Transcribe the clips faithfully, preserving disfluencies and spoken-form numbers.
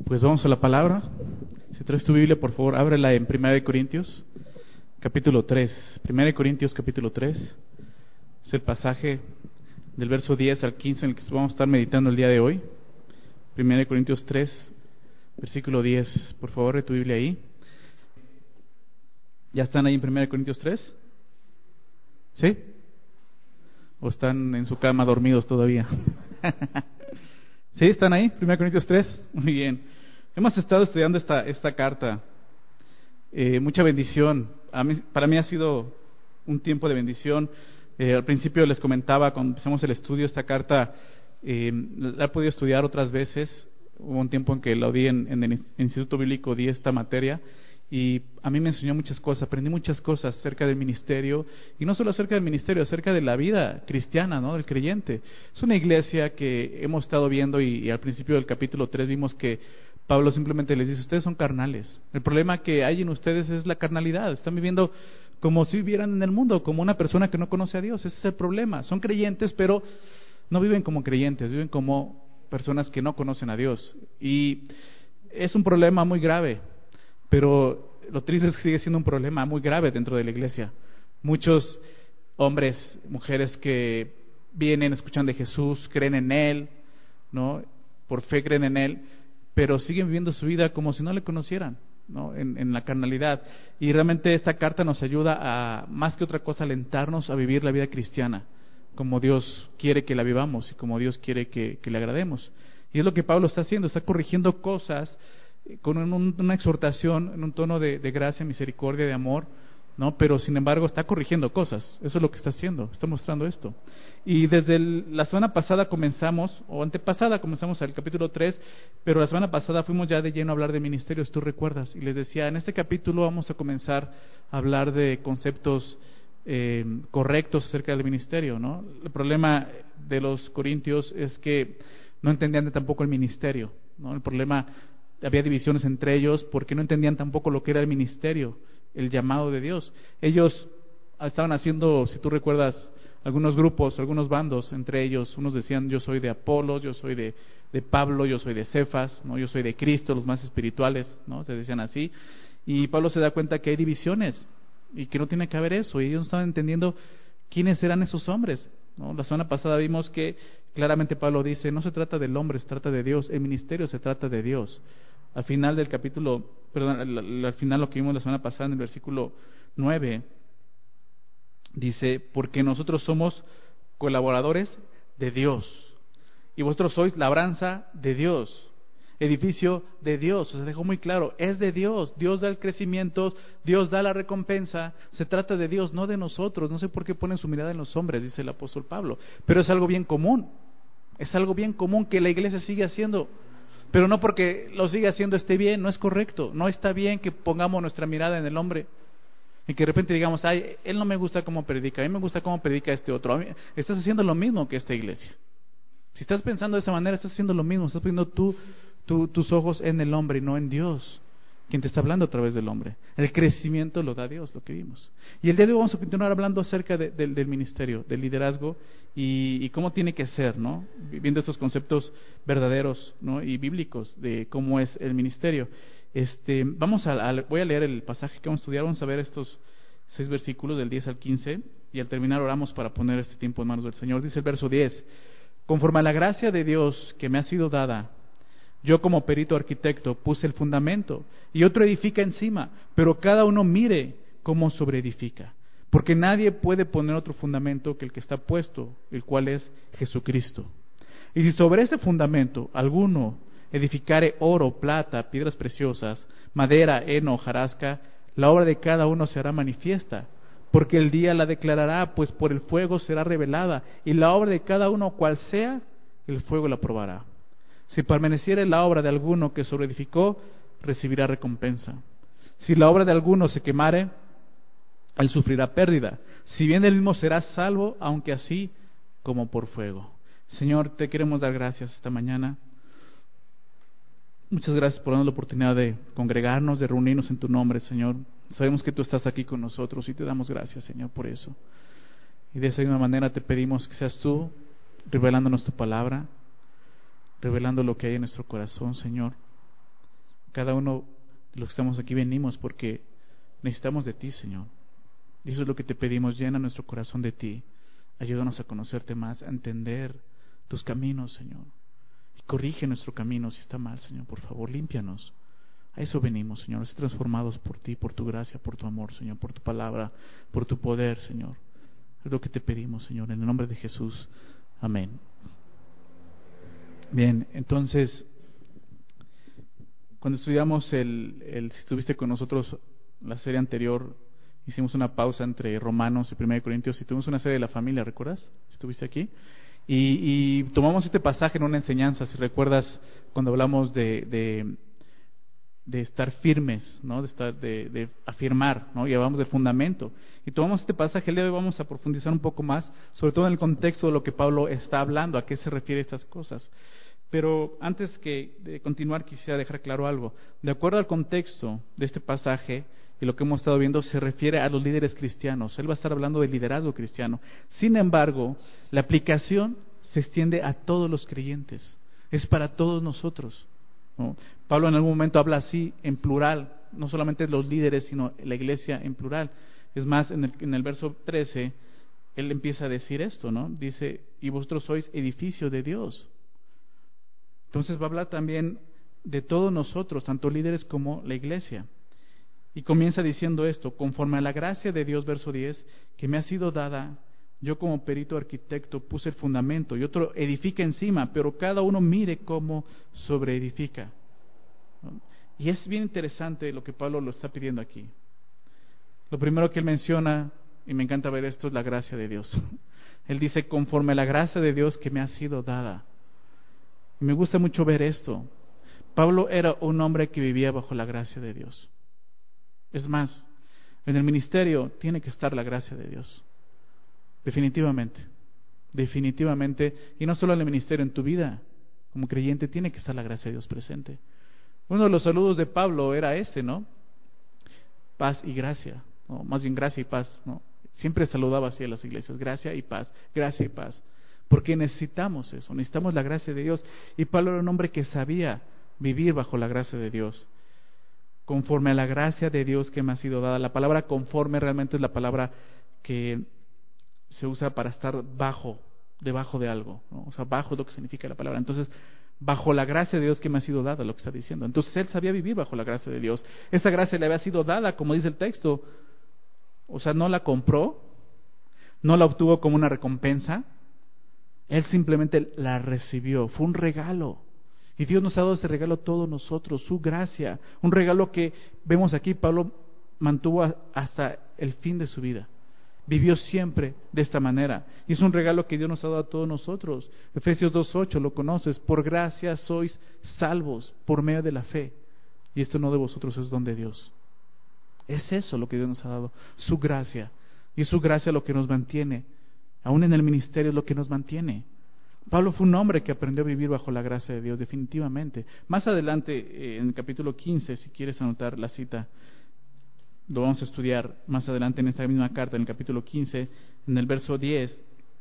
Pues vamos a la palabra. Si traes tu Biblia, por favor, ábrela en Primera de Corintios, capítulo tres. Primera de Corintios, capítulo tres. Es el pasaje del verso diez al quince en el que vamos a estar meditando el día de hoy. Primera de Corintios tres, versículo diez. Por favor, de tu Biblia ahí. ¿Ya están ahí en Primera de Corintios tres? ¿Sí? ¿O están en su cama dormidos todavía? ¿Sí? ¿Están ahí? Primera de Corintios tres. Muy bien. Hemos estado estudiando esta, esta carta. Eh, mucha bendición. A mí, para mí ha sido un tiempo de bendición. Eh, al principio les comentaba, cuando empezamos el estudio, esta carta eh, la he podido estudiar otras veces. Hubo un tiempo en que la di en, en el Instituto Bíblico, di esta materia. Y a mí me enseñó muchas cosas, aprendí muchas cosas acerca del ministerio, y no solo acerca del ministerio, acerca de la vida cristiana, ¿no? Del creyente. Es una iglesia que hemos estado viendo, y, y al principio del capítulo tres vimos que Pablo simplemente les dice: ustedes son carnales. El problema que hay en ustedes es la carnalidad. Están viviendo como si vivieran en el mundo, como una persona que no conoce a Dios. Ese es el problema. Son creyentes, pero no viven como creyentes, viven como personas que no conocen a Dios. Y es un problema muy grave. Pero lo triste es que sigue siendo un problema muy grave dentro de la iglesia. Muchos hombres, mujeres que vienen, escuchan de Jesús, creen en Él, ¿no? Por fe creen en Él, pero siguen viviendo su vida como si no le conocieran, ¿no? En, en la carnalidad. Y realmente esta carta nos ayuda a, más que otra cosa, alentarnos a vivir la vida cristiana como Dios quiere que la vivamos y como Dios quiere que, que le agrademos. Y es lo que Pablo está haciendo, está corrigiendo cosas con un, una exhortación en un tono de, de gracia, misericordia, de amor, ¿no? Pero sin embargo está corrigiendo cosas. Eso es lo que está haciendo, está mostrando esto. Y desde el, la semana pasada comenzamos, o antepasada comenzamos al capítulo tres, pero la semana pasada fuimos ya de lleno a hablar de ministerios, tú recuerdas, y les decía, en este capítulo vamos a comenzar a hablar de conceptos eh, correctos acerca del ministerio, ¿no? El problema de los corintios es que no entendían tampoco el ministerio, ¿no? El problema, había divisiones entre ellos porque no entendían tampoco lo que era el ministerio, el llamado de Dios. Ellos estaban haciendo, si tú recuerdas, algunos grupos, algunos bandos entre ellos. Unos decían: yo soy de Apolos, yo soy de, de Pablo, yo soy de Cefas, ¿no? Yo soy de Cristo, los más espirituales, ¿no? Se decían así. Y Pablo se da cuenta que hay divisiones y que no tiene que haber eso. Y ellos no estaban entendiendo quiénes eran esos hombres, ¿no? La semana pasada vimos que claramente Pablo dice: no se trata del hombre, se trata de Dios. El ministerio se trata de Dios. Al final del capítulo, perdón, al, al final lo que vimos la semana pasada en el versículo nueve, dice: porque nosotros somos colaboradores de Dios, y vosotros sois labranza de Dios, edificio de Dios. O sea, dejó muy claro, es de Dios. Dios da el crecimiento, Dios da la recompensa. Se trata de Dios, no de nosotros. No sé por qué ponen su mirada en los hombres, dice el apóstol Pablo, pero es algo bien común. Es algo bien común que la iglesia sigue haciendo. Pero no porque lo siga haciendo esté bien, no es correcto. No está bien que pongamos nuestra mirada en el hombre y que de repente digamos: ay, él no me gusta cómo predica, a mí me gusta cómo predica este otro. A mí, estás haciendo lo mismo que esta iglesia. Si estás pensando de esa manera, estás haciendo lo mismo. Estás poniendo tú, tú, tus ojos en el hombre y no en Dios, quien te está hablando a través del hombre. El crecimiento lo da Dios, lo que vimos. Y el día de hoy vamos a continuar hablando acerca de, de, del ministerio, del liderazgo y, y cómo tiene que ser, ¿no? Viendo estos conceptos verdaderos, ¿no? Y bíblicos de cómo es el ministerio. Este, vamos a, a, voy a leer el pasaje que vamos a estudiar. Vamos a ver estos seis versículos del diez al quince y al terminar oramos para poner este tiempo en manos del Señor. Dice el verso diez: conforme a la gracia de Dios que me ha sido dada, yo como perito arquitecto puse el fundamento y otro edifica encima, pero cada uno mire cómo sobreedifica, porque nadie puede poner otro fundamento que el que está puesto, el cual es Jesucristo. Y si sobre este fundamento alguno edificare oro, plata, piedras preciosas, madera, heno, hojarasca, la obra de cada uno será manifiesta, porque el día la declarará, pues por el fuego será revelada, y la obra de cada uno cual sea, el fuego la probará. Si permaneciere la obra de alguno que sobreedificó, recibirá recompensa. Si la obra de alguno se quemare, él sufrirá pérdida. Si bien él mismo será salvo, aunque así como por fuego. Señor, te queremos dar gracias esta mañana. Muchas gracias por darnos la oportunidad de congregarnos, de reunirnos en tu nombre, Señor. Sabemos que tú estás aquí con nosotros y te damos gracias, Señor, por eso. Y de esa misma manera te pedimos que seas tú revelándonos tu palabra, revelando lo que hay en nuestro corazón, Señor. Cada uno de los que estamos aquí venimos porque necesitamos de ti, Señor. Y eso es lo que te pedimos, llena nuestro corazón de ti. Ayúdanos a conocerte más, a entender tus caminos, Señor. Y corrige nuestro camino si está mal, Señor. Por favor, límpianos. A eso venimos, Señor, a ser transformados por ti, por tu gracia, por tu amor, Señor, por tu palabra, por tu poder, Señor. Es lo que te pedimos, Señor, en el nombre de Jesús. Amén. Bien, entonces, cuando estudiamos el, el si estuviste con nosotros la serie anterior, hicimos una pausa entre Romanos y primera de Corintios y tuvimos una serie de la familia, ¿recuerdas? Si estuviste aquí. Y, y tomamos este pasaje en una enseñanza, si recuerdas, cuando hablamos de, de, de estar firmes, ¿no? De estar, de, de afirmar, ¿no? Y hablamos de fundamento. Y tomamos este pasaje, el día de hoy vamos a profundizar un poco más, sobre todo en el contexto de lo que Pablo está hablando, a qué se refiere estas cosas. Pero antes que de continuar quisiera dejar claro algo. De acuerdo al contexto de este pasaje y lo que hemos estado viendo, se refiere a los líderes cristianos. Él va a estar hablando del liderazgo cristiano. Sin embargo, la aplicación se extiende a todos los creyentes. Es para todos nosotros, ¿no? Pablo en algún momento habla así en plural, no solamente los líderes, sino la iglesia en plural. Es más, en el, en el verso trece, él empieza a decir esto, ¿no? Dice, y vosotros sois edificio de Dios. Entonces va a hablar también de todos nosotros, tanto líderes como la iglesia. Y comienza diciendo esto, conforme a la gracia de Dios, verso diez, que me ha sido dada, yo como perito arquitecto puse el fundamento y otro edifica encima, pero cada uno mire cómo sobreedifica. ¿No? Y es bien interesante lo que Pablo lo está pidiendo aquí. Lo primero que él menciona, y me encanta ver esto, es la gracia de Dios. Él dice, conforme a la gracia de Dios que me ha sido dada. Y me gusta mucho ver esto. Pablo era un hombre que vivía bajo la gracia de Dios. Es más, en el ministerio tiene que estar la gracia de Dios. Definitivamente. Definitivamente. Y no solo en el ministerio, en tu vida como creyente tiene que estar la gracia de Dios presente. Uno de los saludos de Pablo era ese, ¿no? Paz y gracia. ¿No? Más bien gracia y paz, ¿no? Siempre saludaba así a las iglesias. Gracia y paz. Gracia y paz. Porque necesitamos eso. Necesitamos la gracia de Dios. Y Pablo era un hombre que sabía vivir bajo la gracia de Dios. Conforme a la gracia de Dios que me ha sido dada. La palabra conforme realmente es la palabra que se usa para estar bajo, debajo de algo, ¿no? O sea, bajo es lo que significa la palabra. Entonces, bajo la gracia de Dios que me ha sido dada, lo que está diciendo. Entonces, él sabía vivir bajo la gracia de Dios. Esta gracia le había sido dada, como dice el texto. O sea, no la compró, no la obtuvo como una recompensa. Él simplemente la recibió. Fue un regalo. Y Dios nos ha dado ese regalo a todos nosotros, su gracia. Un regalo que vemos aquí, Pablo mantuvo hasta el fin de su vida. Vivió siempre de esta manera. Y es un regalo que Dios nos ha dado a todos nosotros. Efesios dos ocho, lo conoces. Por gracia sois salvos por medio de la fe. Y esto no de vosotros, es don de Dios. Es eso lo que Dios nos ha dado. Su gracia. Y es su gracia lo que nos mantiene. Aún en el ministerio es lo que nos mantiene. Pablo fue un hombre que aprendió a vivir bajo la gracia de Dios, definitivamente. Más adelante, eh, en el capítulo quince, si quieres anotar la cita, lo vamos a estudiar más adelante en esta misma carta, en el capítulo quince, en el verso diez,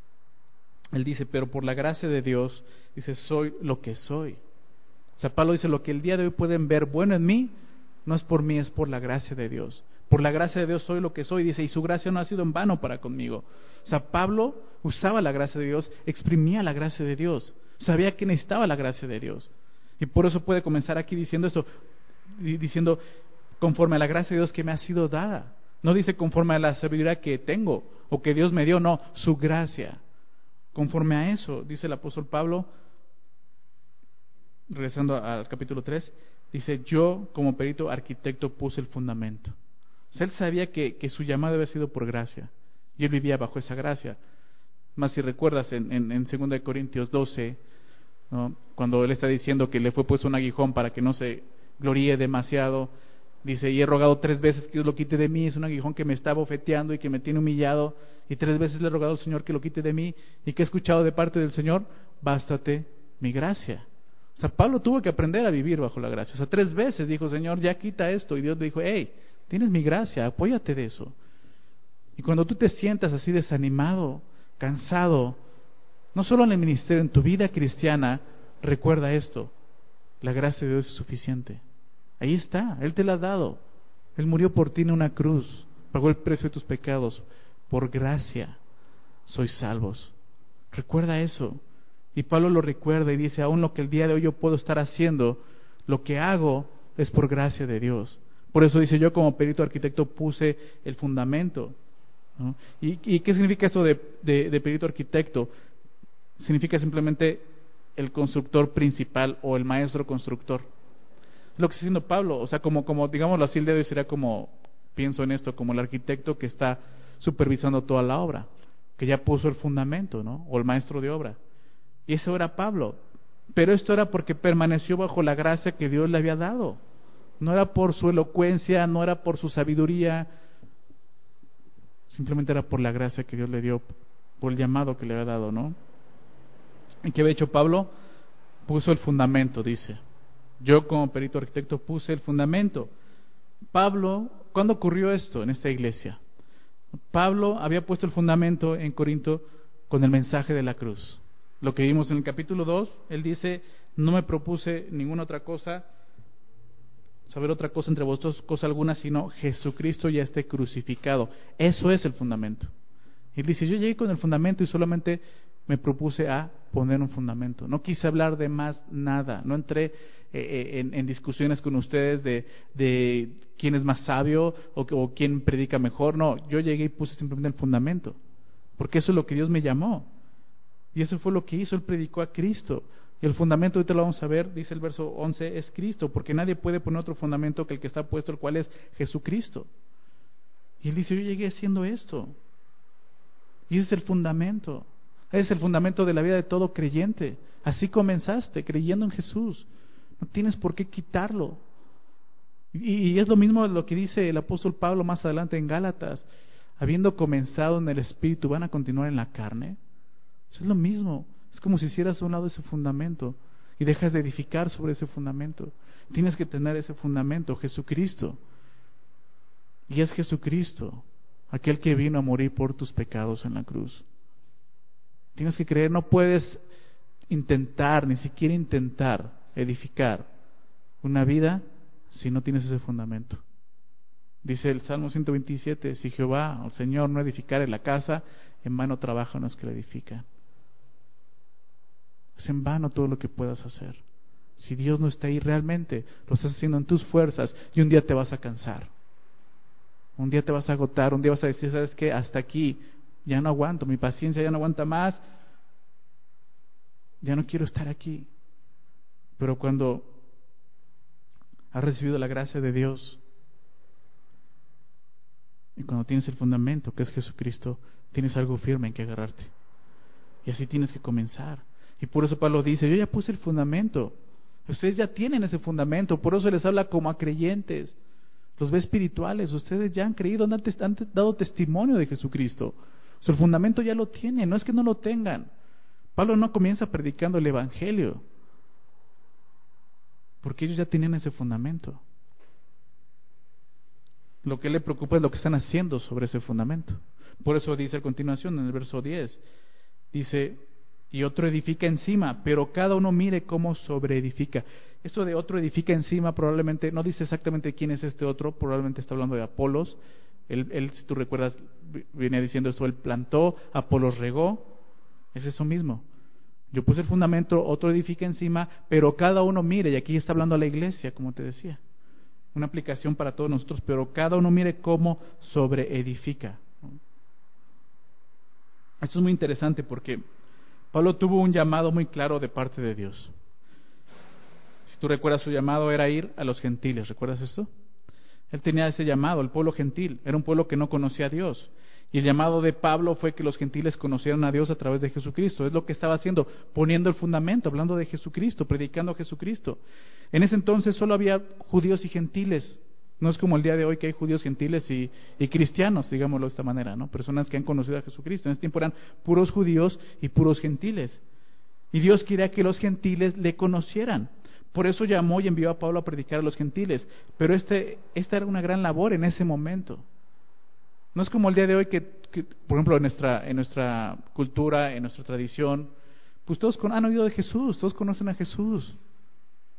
él dice, pero por la gracia de Dios, dice, soy lo que soy. O sea, Pablo dice, lo que el día de hoy pueden ver bueno en mí, no es por mí, es por la gracia de Dios. Por la gracia de Dios soy lo que soy, dice, y su gracia no ha sido en vano para conmigo. O sea, Pablo usaba la gracia de Dios, exprimía la gracia de Dios, sabía que necesitaba la gracia de Dios. Y por eso puede comenzar aquí diciendo esto, diciendo, conforme a la gracia de Dios que me ha sido dada. No dice conforme a la sabiduría que tengo o que Dios me dio, no, su gracia. Conforme a eso, dice el apóstol Pablo, regresando al capítulo tres, dice, yo como perito arquitecto puse el fundamento. O sea, él sabía que, que su llamado había sido por gracia y él vivía bajo esa gracia. Más si recuerdas en, en, en segunda de Corintios doce, ¿no? Cuando él está diciendo que le fue puesto un aguijón para que no se gloríe demasiado, dice, y he rogado tres veces que Dios lo quite de mí, es un aguijón que me está bofeteando y que me tiene humillado, y tres veces le he rogado al Señor que lo quite de mí, y que he escuchado de parte del Señor, bástate mi gracia. O sea, Pablo tuvo que aprender a vivir bajo la gracia. O sea, tres veces dijo, Señor, ya quita esto, y Dios le dijo, hey, tienes mi gracia, apóyate de eso. Y cuando tú te sientas así desanimado, cansado, no solo en el ministerio, en tu vida cristiana, recuerda esto, la gracia de Dios es suficiente. Ahí está, Él te la ha dado. Él murió por ti en una cruz, pagó el precio de tus pecados. Por gracia sois salvos. Recuerda eso. Y Pablo lo recuerda y dice, aún lo que el día de hoy yo puedo estar haciendo, lo que hago es por gracia de Dios. Por eso dice, yo como perito arquitecto puse el fundamento, ¿no? ¿Y, y qué significa esto de, de, de perito arquitecto? Significa simplemente el constructor principal o el maestro constructor. Es lo que está diciendo Pablo, o sea, como, como digámoslo así, el día de hoy sería como, pienso en esto, como el arquitecto que está supervisando toda la obra, que ya puso el fundamento, ¿no? O el maestro de obra. Y eso era Pablo. Pero esto era porque permaneció bajo la gracia que Dios le había dado. No era por su elocuencia, no era por su sabiduría, simplemente era por la gracia que Dios le dio, por el llamado que le había dado, ¿no? ¿Y qué había hecho Pablo? Puso el fundamento, dice. Yo como perito arquitecto puse el fundamento. Pablo, ¿cuándo ocurrió esto en esta iglesia? Pablo había puesto el fundamento en Corinto con el mensaje de la cruz. Lo que vimos en el capítulo dos, él dice, no me propuse ninguna otra cosa, saber otra cosa entre vosotros, cosa alguna, sino Jesucristo ya esté crucificado. Eso es el fundamento. Y él dice, yo llegué con el fundamento y solamente me propuse a poner un fundamento. No quise hablar de más nada. No entré eh, en, en discusiones con ustedes de, de quién es más sabio o, o quién predica mejor. No, yo llegué y puse simplemente el fundamento. Porque eso es lo que Dios me llamó. Y eso fue lo que hizo. Él predicó a Cristo. Y el fundamento, ahorita lo vamos a ver, dice el verso once, es Cristo. Porque nadie puede poner otro fundamento que el que está puesto, el cual es Jesucristo. Y él dice, yo llegué haciendo esto. Y ese es el fundamento. Ese es el fundamento de la vida de todo creyente. Así comenzaste, creyendo en Jesús. No tienes por qué quitarlo. Y, y es lo mismo lo que dice el apóstol Pablo más adelante en Gálatas. Habiendo comenzado en el Espíritu, ¿van a continuar en la carne? Eso es lo mismo. Es como si hicieras a un lado ese fundamento y dejas de edificar sobre ese fundamento. Tienes que tener ese fundamento, Jesucristo. Y es Jesucristo, aquel que vino a morir por tus pecados en la cruz. Tienes que creer, no puedes intentar, ni siquiera intentar edificar una vida si no tienes ese fundamento. Dice el Salmo ciento veintisiete, si Jehová, el Señor, no edificare la casa, en vano trabajan los que la edifican. Es en vano todo lo que puedas hacer. Si Dios no está ahí realmente, lo estás haciendo en tus fuerzas y un día te vas a cansar. Un día te vas a agotar, un día vas a decir, ¿sabes qué? Hasta aquí, ya no aguanto, mi paciencia ya no aguanta más, ya no quiero estar aquí. Pero cuando has recibido la gracia de Dios y cuando tienes el fundamento que es Jesucristo, tienes algo firme en que agarrarte. Y así tienes que comenzar. Y por eso Pablo dice, yo ya puse el fundamento. Ustedes ya tienen ese fundamento, por eso les habla como a creyentes. Los ve espirituales, ustedes ya han creído, han, han dado testimonio de Jesucristo. O sea, el fundamento ya lo tienen, no es que no lo tengan. Pablo no comienza predicando el Evangelio, porque ellos ya tienen ese fundamento. Lo que le preocupa es lo que están haciendo sobre ese fundamento. Por eso dice a continuación en el verso diez, dice, y otro edifica encima, pero cada uno mire cómo sobreedifica. Esto de otro edifica encima probablemente, no dice exactamente quién es este otro, probablemente está hablando de Apolos. Él, él, si tú recuerdas, viene diciendo esto, él plantó, Apolos regó, es eso mismo. Yo puse el fundamento, otro edifica encima, pero cada uno mire, y aquí está hablando a la iglesia, como te decía, una aplicación para todos nosotros, pero cada uno mire cómo sobreedifica. Esto es muy interesante porque Pablo tuvo un llamado muy claro de parte de Dios. Si tú recuerdas, su llamado era ir a los gentiles, ¿recuerdas esto? Él tenía ese llamado, el pueblo gentil, era un pueblo que no conocía a Dios. Y el llamado de Pablo fue que los gentiles conocieran a Dios a través de Jesucristo. Es lo que estaba haciendo, poniendo el fundamento, hablando de Jesucristo, predicando a Jesucristo. En ese entonces solo había judíos y gentiles. No es como el día de hoy que hay judíos, gentiles y, y cristianos, digámoslo de esta manera, ¿no? Personas que han conocido a Jesucristo. En ese tiempo eran puros judíos y puros gentiles. Y Dios quería que los gentiles le conocieran. Por eso llamó y envió a Pablo a predicar a los gentiles. Pero este, esta era una gran labor en ese momento. No es como el día de hoy que, que por ejemplo, en nuestra, en nuestra cultura, en nuestra tradición, pues todos con, han oído de Jesús, todos conocen a Jesús.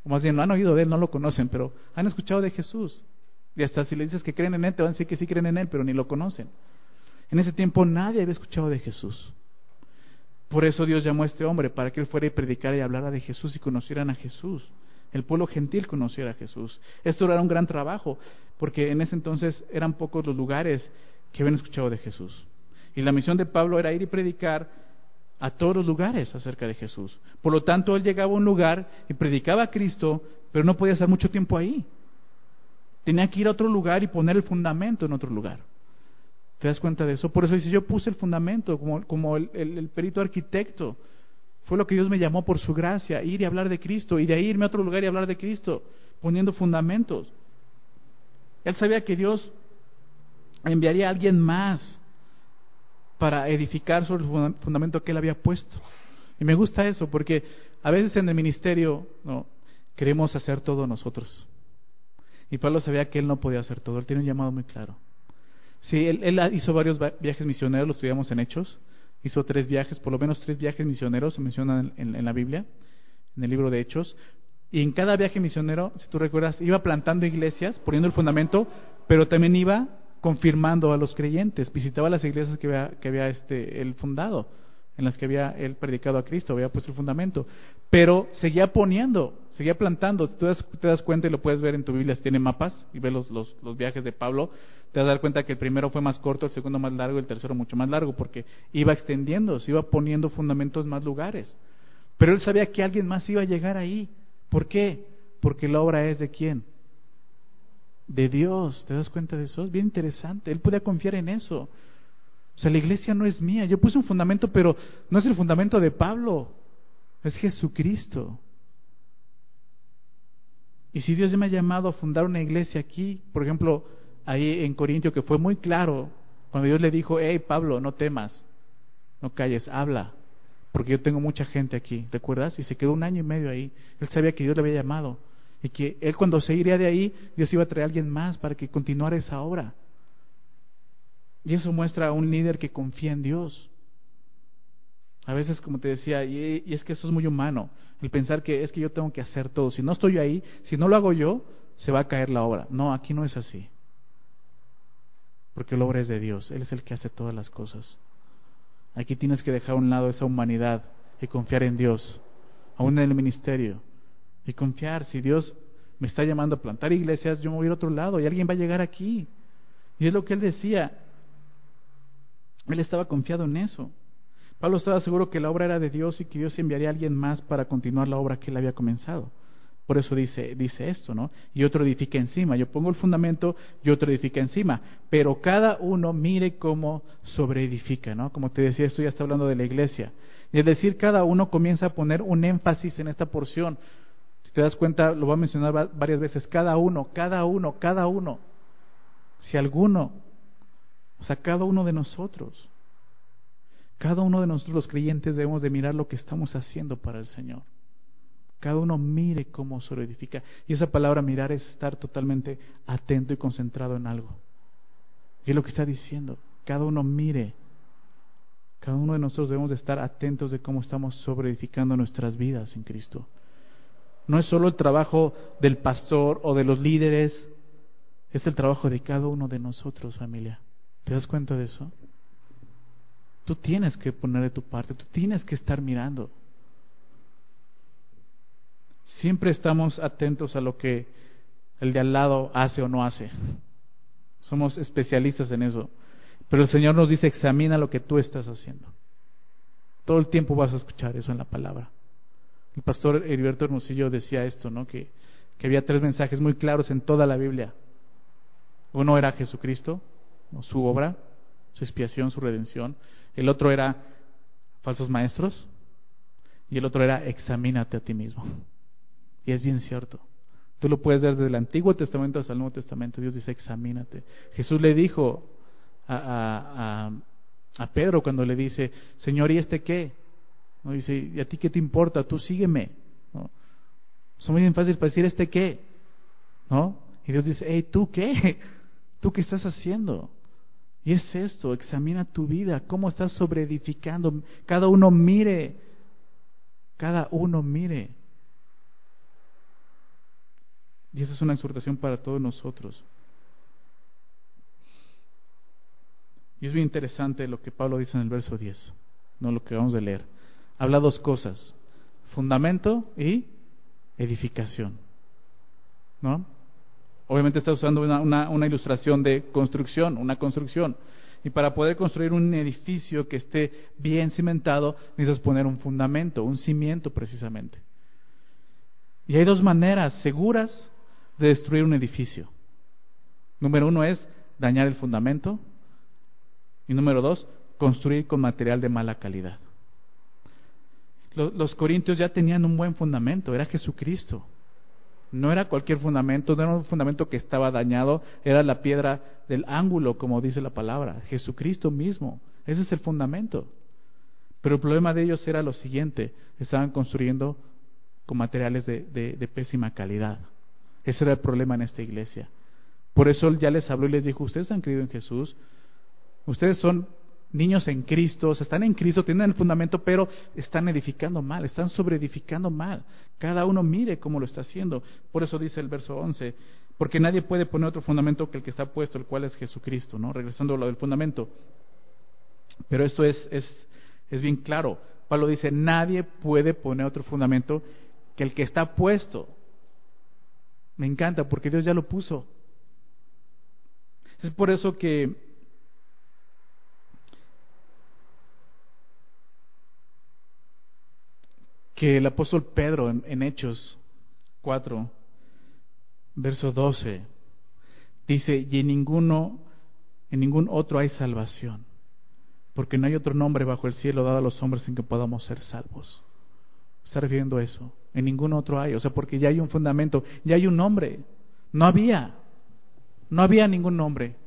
O más bien, no han oído de Él, no lo conocen, pero han escuchado de Jesús. Y hasta si le dices que creen en Él, te van a decir que sí creen en Él, pero ni lo conocen. En ese tiempo nadie había escuchado de Jesús. Por eso Dios llamó a este hombre, para que él fuera y predicara y hablara de Jesús y conocieran a Jesús. El pueblo gentil conociera a Jesús. Esto era un gran trabajo, porque en ese entonces eran pocos los lugares que habían escuchado de Jesús. Y la misión de Pablo era ir y predicar a todos los lugares acerca de Jesús. Por lo tanto, él llegaba a un lugar y predicaba a Cristo, pero no podía estar mucho tiempo ahí. Tenía que ir a otro lugar y poner el fundamento en otro lugar. ¿Te das cuenta de eso? Por eso dice, yo puse el fundamento como, como el, el, el perito arquitecto. Fue lo que Dios me llamó por su gracia, ir y hablar de Cristo, y de ahí irme a otro lugar y hablar de Cristo, poniendo fundamentos. Él sabía que Dios enviaría a alguien más para edificar sobre el fundamento que él había puesto. Y me gusta eso, porque a veces en el ministerio, ¿no?, queremos hacer todo nosotros. Y Pablo sabía que él no podía hacer todo, él tiene un llamado muy claro. Sí, él, él hizo varios viajes misioneros, lo estudiamos en Hechos. Hizo tres viajes, por lo menos tres viajes misioneros se mencionan en, en, en la Biblia, en el libro de Hechos. Y en cada viaje misionero, si tú recuerdas, iba plantando iglesias, poniendo el fundamento, pero también iba confirmando a los creyentes. Visitaba las iglesias que había, que había este, él fundado, en las que había él predicado a Cristo, había puesto el fundamento. Pero seguía poniendo, seguía plantando. Tú te das, te das cuenta, y lo puedes ver en tu Biblia, si tiene mapas, y ves los, los, los viajes de Pablo, te vas a dar cuenta que el primero fue más corto, el segundo más largo, y el tercero mucho más largo, porque iba extendiéndose, iba poniendo fundamentos en más lugares. Pero él sabía que alguien más iba a llegar ahí. ¿Por qué? Porque la obra es ¿de quién? De Dios. ¿Te das cuenta de eso? Es bien interesante. Él podía confiar en eso. O sea, la iglesia no es mía. Yo puse un fundamento, pero no es el fundamento de Pablo. Es Jesucristo. Y si Dios me ha llamado a fundar una iglesia aquí, por ejemplo, ahí en Corintio, que fue muy claro, cuando Dios le dijo, hey Pablo, no temas, no calles, habla, porque yo tengo mucha gente aquí, ¿recuerdas? Y se quedó un año y medio ahí. Él sabía que Dios le había llamado, y que él cuando se iría de ahí, Dios iba a traer a alguien más para que continuara esa obra. Y eso muestra a un líder que confía en Dios. A veces, como te decía, y, y es que eso es muy humano, el pensar que es que yo tengo que hacer todo. Si no estoy ahí, si no lo hago yo, se va a caer la obra. No, aquí no es así. Porque la obra es de Dios, Él es el que hace todas las cosas. Aquí tienes que dejar a un lado esa humanidad y confiar en Dios, aún en el ministerio. Y confiar, si Dios me está llamando a plantar iglesias, yo me voy a ir a otro lado y alguien va a llegar aquí. Y es lo que él decía. Él estaba confiado en eso. Pablo estaba seguro que la obra era de Dios y que Dios enviaría a alguien más para continuar la obra que él había comenzado. Por eso dice, dice esto, ¿no? Y otro edifica encima. Yo pongo el fundamento y otro edifica encima. Pero cada uno mire cómo sobreedifica, ¿no? Como te decía, esto ya está hablando de la iglesia. Y es decir, cada uno comienza a poner un énfasis en esta porción. Si te das cuenta, lo voy a mencionar varias veces. Cada uno, cada uno, cada uno. Si alguno, o sea, cada uno de nosotros. Cada uno de nosotros los creyentes debemos de mirar lo que estamos haciendo para el Señor. Cada uno mire cómo sobreedifica. Y esa palabra mirar es estar totalmente atento y concentrado en algo. Y es lo que está diciendo. Cada uno mire. Cada uno de nosotros debemos de estar atentos de cómo estamos sobreedificando nuestras vidas en Cristo. No es solo el trabajo del pastor o de los líderes, es el trabajo de cada uno de nosotros, familia. ¿Te das cuenta de eso? Tú tienes que poner de tu parte, tú tienes que estar mirando. Siempre estamos atentos a lo que el de al lado hace o no hace. Somos especialistas en eso. Pero el Señor nos dice, examina lo que tú estás haciendo. Todo el tiempo vas a escuchar eso en la palabra. El pastor Heriberto Hermosillo decía esto, ¿no? Que, que había tres mensajes muy claros en toda la Biblia. Uno era Jesucristo, ¿no?, su obra, su expiación, su redención. El otro era falsos maestros. Y el otro era examínate a ti mismo. Y es bien cierto. Tú lo puedes ver desde el Antiguo Testamento hasta el Nuevo Testamento. Dios dice, examínate. Jesús le dijo a, a, a, a Pedro cuando le dice, Señor, ¿y este qué? ¿No? Dice, ¿y a ti qué te importa? Tú sígueme. ¿No? Es muy bien fácil para decir, ¿este qué? ¿No? Y Dios dice, hey, ¿tú qué? ¿Tú qué estás haciendo? Y es esto, examina tu vida, cómo estás sobreedificando. Cada uno mire, cada uno mire. Y esa es una exhortación para todos nosotros. Y es bien interesante lo que Pablo dice en el verso diez, no lo que vamos a leer. Habla dos cosas: fundamento y edificación, ¿no? Obviamente está usando una, una, una ilustración de construcción, una construcción. Y para poder construir un edificio que esté bien cimentado, necesitas poner un fundamento, un cimiento precisamente. Y hay dos maneras seguras de destruir un edificio. Número uno es dañar el fundamento. Y número dos, construir con material de mala calidad. Los, los corintios ya tenían un buen fundamento, era Jesucristo. No era cualquier fundamento, no era un fundamento que estaba dañado, era la piedra del ángulo, como dice la palabra, Jesucristo mismo. Ese es el fundamento. Pero el problema de ellos era lo siguiente: estaban construyendo con materiales de, de, de pésima calidad. Ese era el problema en esta iglesia. Por eso Él ya les habló y les dijo: ustedes han creído en Jesús, ustedes son niños en Cristo, o sea, están en Cristo, tienen el fundamento, pero están edificando mal, están sobreedificando mal. Cada uno mire cómo lo está haciendo. Por eso dice el verso once, porque nadie puede poner otro fundamento que el que está puesto, el cual es Jesucristo, ¿no? Regresando a lo del fundamento. Pero esto es, es, es bien claro. Pablo dice: nadie puede poner otro fundamento que el que está puesto. Me encanta, porque Dios ya lo puso. Es por eso que que el apóstol Pedro en, en Hechos cuatro, verso doce, dice: y en ninguno, en ningún otro hay salvación, porque no hay otro nombre bajo el cielo dado a los hombres en que podamos ser salvos. Está refiriendo a eso. En ningún otro hay, o sea, porque ya hay un fundamento, ya hay un nombre. No había, no había ningún nombre,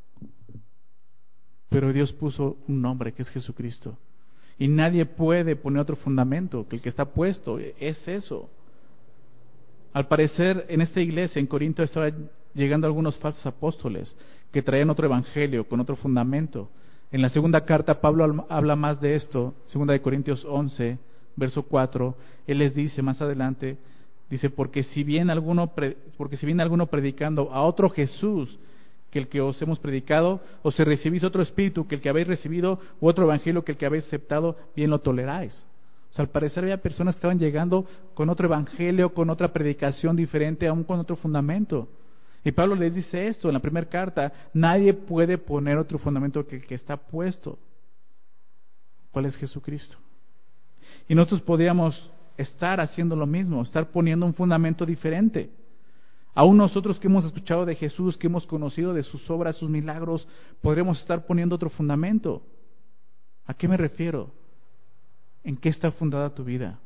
pero Dios puso un nombre que es Jesucristo. Y nadie puede poner otro fundamento que el que está puesto, es eso. Al parecer en esta iglesia en Corinto estaban llegando algunos falsos apóstoles que traían otro evangelio con otro fundamento. En la segunda carta Pablo habla más de esto, segunda de Corintios once, verso cuatro. Él les dice más adelante, dice: porque si bien alguno porque si viene alguno predicando a otro Jesús que el que os hemos predicado, o si recibís otro espíritu que el que habéis recibido, u otro evangelio que el que habéis aceptado, bien lo toleráis. O sea, al parecer había personas que estaban llegando con otro evangelio, con otra predicación diferente, aún con otro fundamento. Y Pablo les dice esto en la primera carta: nadie puede poner otro fundamento que el que está puesto. ¿Cuál es Jesucristo? Y nosotros podríamos estar haciendo lo mismo, estar poniendo un fundamento diferente. Aún nosotros que hemos escuchado de Jesús, que hemos conocido de sus obras, sus milagros, podremos estar poniendo otro fundamento. ¿A qué me refiero? ¿En qué está fundada tu vida?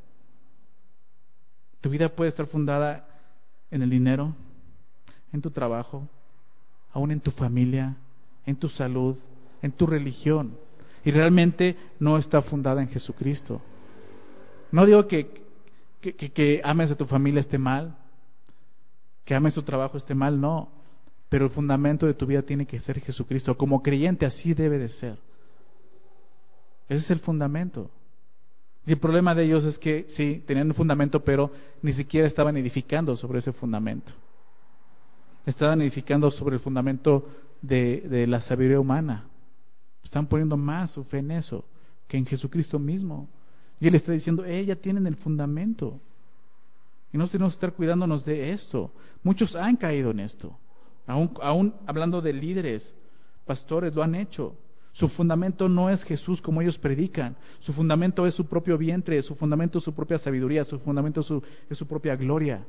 Tu vida puede estar fundada en el dinero, en tu trabajo, aún en tu familia, en tu salud, en tu religión, y realmente no está fundada en Jesucristo. No digo que, que, que, que ames a tu familia esté mal, que ames tu trabajo esté mal, no, pero el fundamento de tu vida tiene que ser Jesucristo. Como creyente así debe de ser. Ese es el fundamento. Y el problema de ellos es que sí, tenían un fundamento, pero ni siquiera estaban edificando sobre ese fundamento. Estaban edificando sobre el fundamento de, de la sabiduría humana. Están poniendo más su fe en eso que en Jesucristo mismo. Y Él está diciendo: eh, ya tienen el fundamento. Y nosotros tenemos que estar cuidándonos de esto. Muchos han caído en esto. Aún, aún hablando de líderes, pastores, lo han hecho. Su fundamento no es Jesús como ellos predican. Su fundamento es su propio vientre, su fundamento es su propia sabiduría, su fundamento es su, es su propia gloria.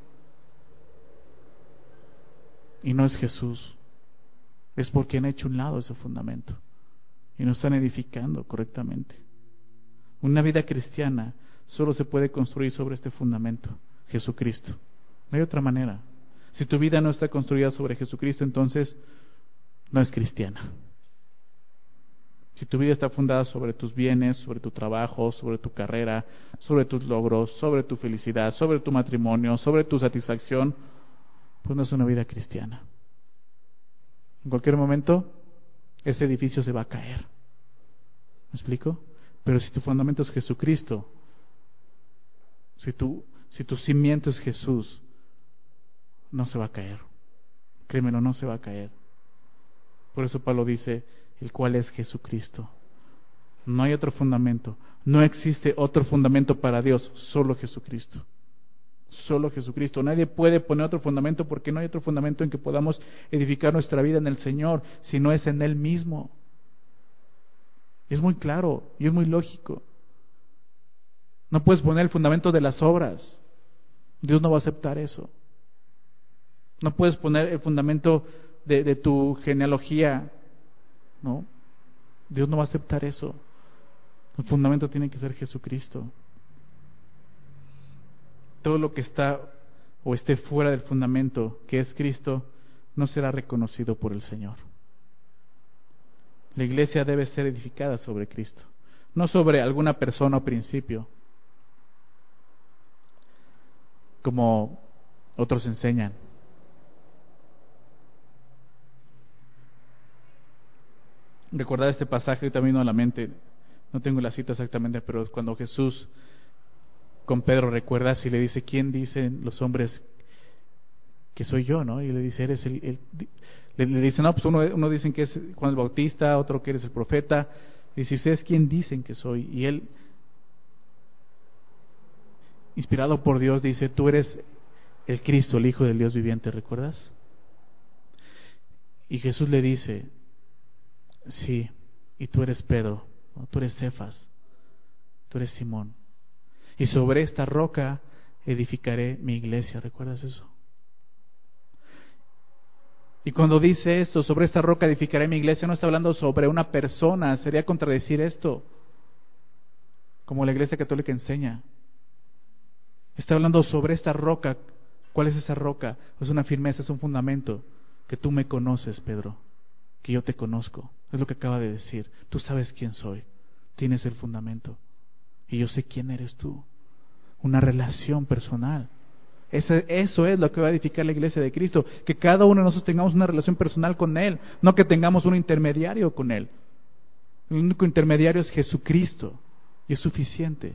Y no es Jesús. Es porque han hecho un lado ese fundamento y no están edificando correctamente. Una vida cristiana solo se puede construir sobre este fundamento: Jesucristo. No hay otra manera. Si tu vida no está construida sobre Jesucristo, entonces no es cristiana. Si tu vida está fundada sobre tus bienes, sobre tu trabajo, sobre tu carrera, sobre tus logros, sobre tu felicidad, sobre tu matrimonio, sobre tu satisfacción, pues no es una vida cristiana. En cualquier momento ese edificio se va a caer. ¿Me explico? Pero si tu fundamento es Jesucristo, si tu, si tu cimiento es Jesús, no se va a caer. Créemelo, no se va a caer. Por eso Pablo dice, el cual es Jesucristo. No hay otro fundamento. No existe otro fundamento para Dios, solo Jesucristo. Solo Jesucristo. Nadie puede poner otro fundamento porque no hay otro fundamento en que podamos edificar nuestra vida en el Señor, si no es en Él mismo. Es muy claro y es muy lógico. No puedes poner el fundamento de las obras. Dios no va a aceptar eso. No puedes poner el fundamento de, de tu genealogía, ¿no? Dios no va a aceptar eso. El fundamento tiene que ser Jesucristo. Todo lo que está o esté fuera del fundamento, que es Cristo, no será reconocido por el Señor. La iglesia debe ser edificada sobre Cristo, no sobre alguna persona o principio, como otros enseñan. Recordar este pasaje también a la mente, no tengo la cita exactamente, pero cuando Jesús con Pedro recuerda si le dice, ¿quién dicen los hombres que soy yo? ¿No? Y le dice, eres el, el le, le dice, no, pues uno, uno dicen que es Juan el Bautista, otro que eres el profeta. Y dice, ¿ustedes quién dicen que soy? Y él, inspirado por Dios, dice, tú eres el Cristo, el Hijo del Dios viviente, ¿recuerdas? Y Jesús le dice, sí, y tú eres Pedro, ¿no? Tú eres Cefas, tú eres Simón, y sobre esta roca edificaré mi iglesia. ¿Recuerdas eso? Y cuando dice esto, sobre esta roca edificaré mi iglesia, no está hablando sobre una persona. Sería contradecir esto, como la Iglesia Católica enseña. Está hablando sobre esta roca. ¿Cuál es esa roca? Es una firmeza, es un fundamento. Que tú me conoces, Pedro, que yo te conozco. Es lo que acaba de decir. Tú sabes quién soy, tienes el fundamento, y yo sé quién eres tú. Una relación personal. Ese, eso es lo que va a edificar la iglesia de Cristo, que cada uno de nosotros tengamos una relación personal con Él, no que tengamos un intermediario con Él. El único intermediario es Jesucristo, y es suficiente.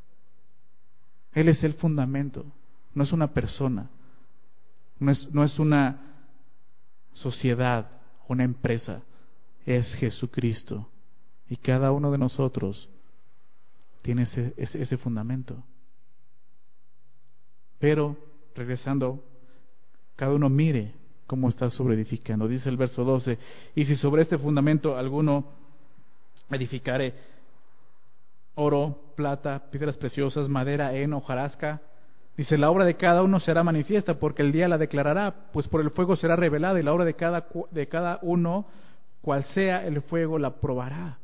Él es el fundamento, no es una persona, no es, no es una sociedad, una empresa, es Jesucristo, y cada uno de nosotros tiene ese, ese, ese fundamento. Pero, regresando, cada uno mire cómo está sobre edificando. Dice el verso doce, y si sobre este fundamento alguno edificare oro, plata, piedras preciosas, madera, heno, hojarasca, dice, la obra de cada uno será manifiesta, porque el día la declarará, pues por el fuego será revelada, y la obra de cada, de cada uno, cual sea el fuego, la probará.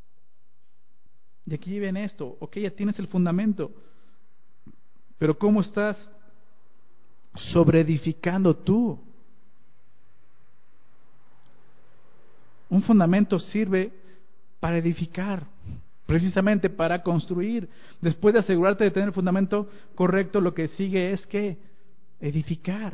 Y aquí ven esto, ok, ya tienes el fundamento, pero ¿cómo estás sobreedificando tú? Un fundamento sirve para edificar, precisamente para construir. Después de asegurarte de tener el fundamento correcto, lo que sigue es que edificar.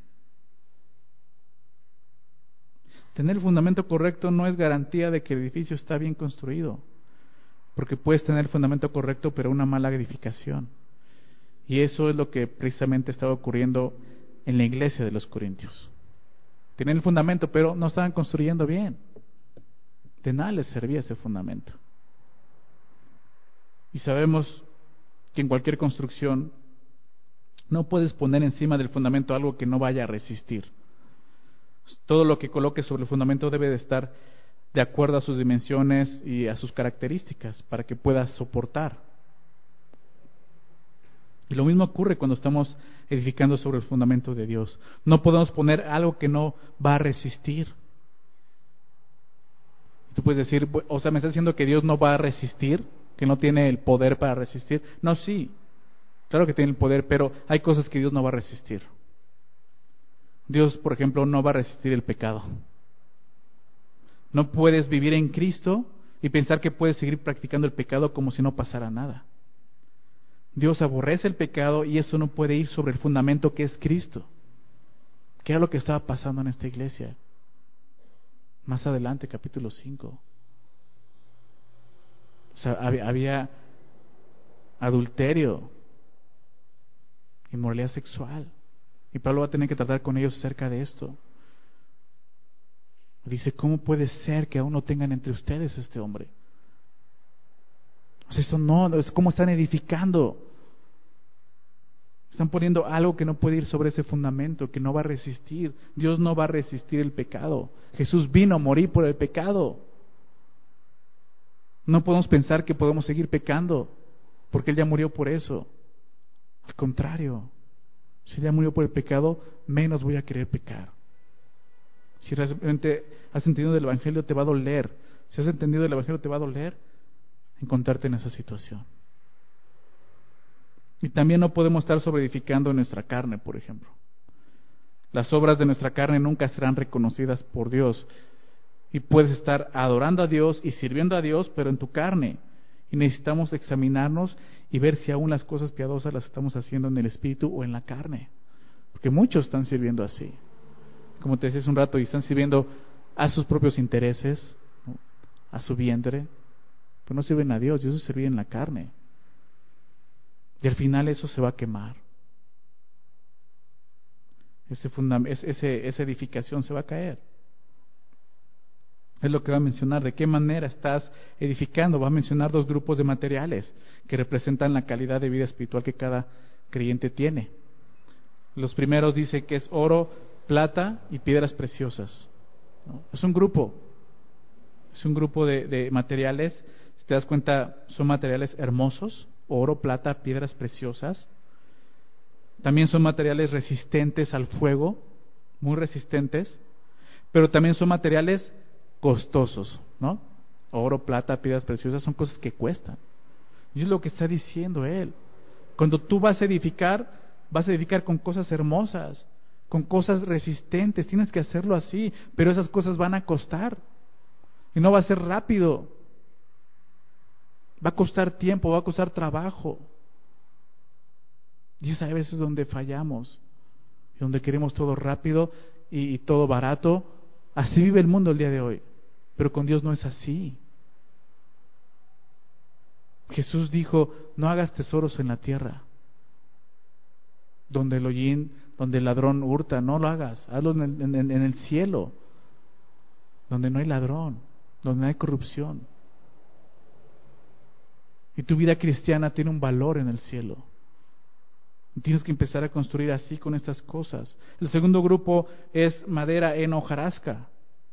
Tener el fundamento correcto no es garantía de que el edificio está bien construido, porque puedes tener el fundamento correcto pero una mala edificación. Y eso es lo que precisamente estaba ocurriendo en la iglesia de los Corintios. Tenían el fundamento, pero no estaban construyendo bien. De nada les servía ese fundamento. Y sabemos que en cualquier construcción no puedes poner encima del fundamento algo que no vaya a resistir. Todo lo que coloques sobre el fundamento debe de estar de acuerdo a sus dimensiones y a sus características para que pueda soportar. Y lo mismo ocurre cuando estamos edificando sobre el fundamento de Dios. No podemos poner algo que no va a resistir. Tú puedes decir, o sea, ¿me estás diciendo que Dios no va a resistir? ¿Que no tiene el poder para resistir? No, sí, claro que tiene el poder, pero hay cosas que Dios no va a resistir. Dios, por ejemplo, no va a resistir el pecado. No puedes vivir en Cristo y pensar que puedes seguir practicando el pecado como si no pasara nada. Dios aborrece el pecado y eso no puede ir sobre el fundamento que es Cristo. ¿Qué era lo que estaba pasando en esta iglesia? Más adelante, capítulo cinco. O sea, había, había adulterio, inmoralidad sexual, Y Pablo va a tener que tratar con ellos acerca de esto. Dice, ¿cómo puede ser que aún no tengan entre ustedes este hombre? O sea, esto no, es como están edificando. Están poniendo algo que no puede ir sobre ese fundamento, que no va a resistir. Dios no va a resistir el pecado. Jesús vino a morir por el pecado. No podemos pensar que podemos seguir pecando, porque Él ya murió por eso. Al contrario, si Él ya murió por el pecado, menos voy a querer pecar. Si realmente has entendido del Evangelio, te va a doler. Si has entendido del Evangelio, te va a doler encontrarte en esa situación. Y también no podemos estar sobreedificando en nuestra carne, por ejemplo. Las obras de nuestra carne nunca serán reconocidas por Dios. Y puedes estar adorando a Dios y sirviendo a Dios, pero en tu carne. Y necesitamos examinarnos y ver si aún las cosas piadosas las estamos haciendo en el espíritu o en la carne. Porque muchos están sirviendo así. Como te decía hace un rato, y están sirviendo a sus propios intereses, ¿no? A su vientre, pero no sirven a Dios, y eso sirve en la carne. Y al final eso se va a quemar. Ese fundam- ese, esa edificación se va a caer. Es lo que va a mencionar. ¿De qué manera estás edificando? Va a mencionar dos grupos de materiales que representan la calidad de vida espiritual que cada creyente tiene. Los primeros dice que es oro, plata y piedras preciosas, ¿no? Es un grupo. Es un grupo de, de materiales. Si te das cuenta, son materiales hermosos. Oro, plata, piedras preciosas. También son materiales resistentes al fuego, muy resistentes, pero también son materiales costosos, ¿no? Oro, plata, piedras preciosas son cosas que cuestan. Y es lo que está diciendo él. Cuando tú vas a edificar, vas a edificar con cosas hermosas, con cosas resistentes. Tienes que hacerlo así, pero esas cosas van a costar. Y no va a ser rápido. Va a costar tiempo, va a costar trabajo. Y es a veces donde fallamos, donde queremos todo rápido y, y todo barato. Así vive el mundo el día de hoy, pero con Dios no es así. Jesús dijo, no hagas tesoros en la tierra, donde el hollín, donde el ladrón hurta, no lo hagas, hazlo en el, en, en el cielo, donde no hay ladrón, donde no hay corrupción. Y tu vida cristiana tiene un valor en el cielo. Tienes que empezar a construir así con estas cosas. El segundo grupo es madera en hojarasca.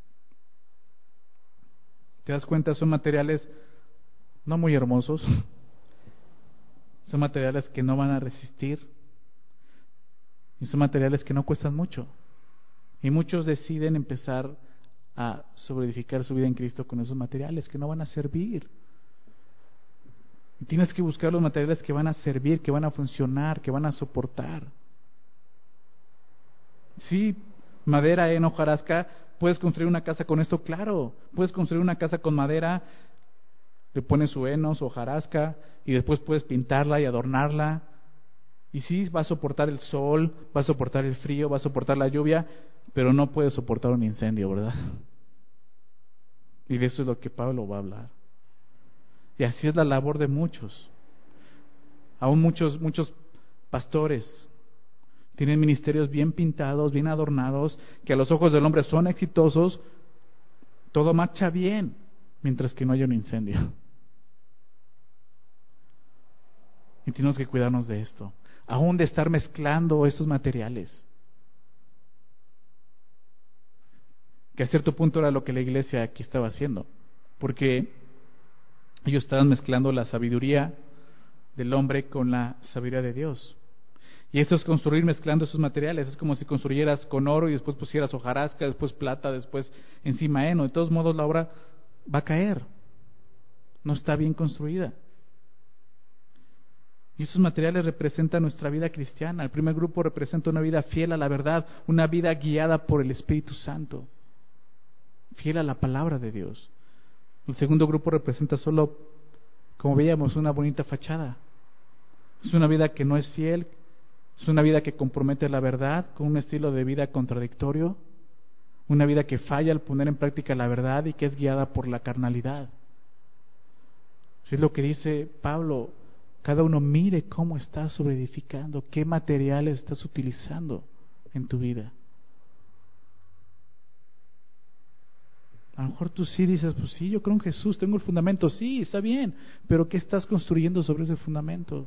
¿Te das cuenta? Son materiales no muy hermosos. Son materiales que no van a resistir. Y son materiales que no cuestan mucho. Y muchos deciden empezar a sobreedificar su vida en Cristo con esos materiales que no van a servir. Y tienes que buscar los materiales que van a servir, que van a funcionar, que van a soportar. Sí, madera en hojarasca, puedes construir una casa con esto, claro. Puedes construir una casa con madera, le pones su henos, hojarasca, y después puedes pintarla y adornarla. Y sí, va a soportar el sol, va a soportar el frío, va a soportar la lluvia, pero no puede soportar un incendio, ¿verdad? Y de eso es lo que Pablo va a hablar. Y así es la labor de muchos. Aún muchos, muchos pastores tienen ministerios bien pintados, bien adornados, que a los ojos del hombre son exitosos, todo marcha bien, mientras que no haya un incendio. Y tenemos que cuidarnos de esto, aún de estar mezclando estos materiales. Que a cierto punto era lo que la iglesia aquí estaba haciendo, porque ellos estaban mezclando la sabiduría del hombre con la sabiduría de Dios. Y eso es construir mezclando esos materiales. Es como si construyeras con oro y después pusieras hojarasca, después plata, después encima heno. De todos modos la obra va a caer. No está bien construida. Y esos materiales representan nuestra vida cristiana. El primer grupo representa una vida fiel a la verdad, una vida guiada por el Espíritu Santo, fiel a la palabra de Dios. El segundo grupo representa solo, como veíamos, una bonita fachada. Es una vida que no es fiel, es una vida que compromete la verdad con un estilo de vida contradictorio, una vida que falla al poner en práctica la verdad y que es guiada por la carnalidad. Es lo que dice Pablo, cada uno mire cómo está sobreedificando, qué materiales estás utilizando. en tu vida. A lo mejor tú sí dices, pues sí, yo creo en Jesús, tengo el fundamento, sí, está bien, pero ¿qué estás construyendo sobre ese fundamento?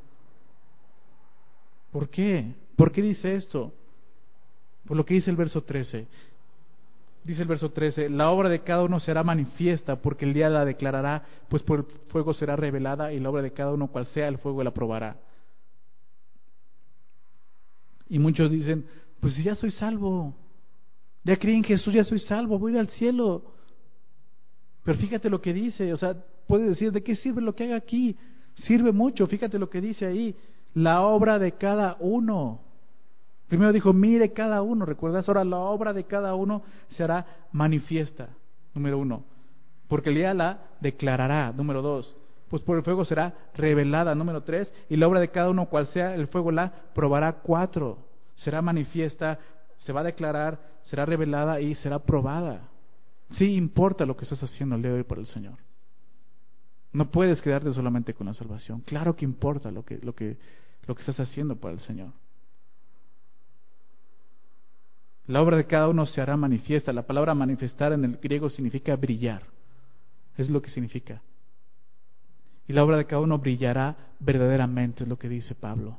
¿Por qué? ¿Por qué dice esto? Por lo que dice el verso trece. Dice el verso trece, la obra de cada uno será manifiesta, porque el día la declarará, pues por el fuego será revelada, y la obra de cada uno, cual sea, el fuego la probará. Y muchos dicen, pues si ya soy salvo, ya creí en Jesús, ya soy salvo, voy a ir al cielo. Pero fíjate lo que dice, o sea, puedes decir, ¿de qué sirve lo que haga aquí? Sirve mucho, fíjate lo que dice ahí, la obra de cada uno. Primero dijo, mire cada uno, ¿recuerdas? Ahora la obra de cada uno será manifiesta, número uno, porque el día la declarará, número dos, pues por el fuego será revelada, número tres, y la obra de cada uno, cual sea, el fuego la probará, cuatro, será manifiesta, se va a declarar, será revelada y será probada. Sí importa lo que estás haciendo el día de hoy por el Señor. No puedes quedarte solamente con la salvación. Claro que importa lo que, lo que, lo que estás haciendo para el Señor. La obra de cada uno se hará manifiesta. La palabra manifestar en el griego significa brillar. Es lo que significa. Y la obra de cada uno brillará verdaderamente, es lo que dice Pablo.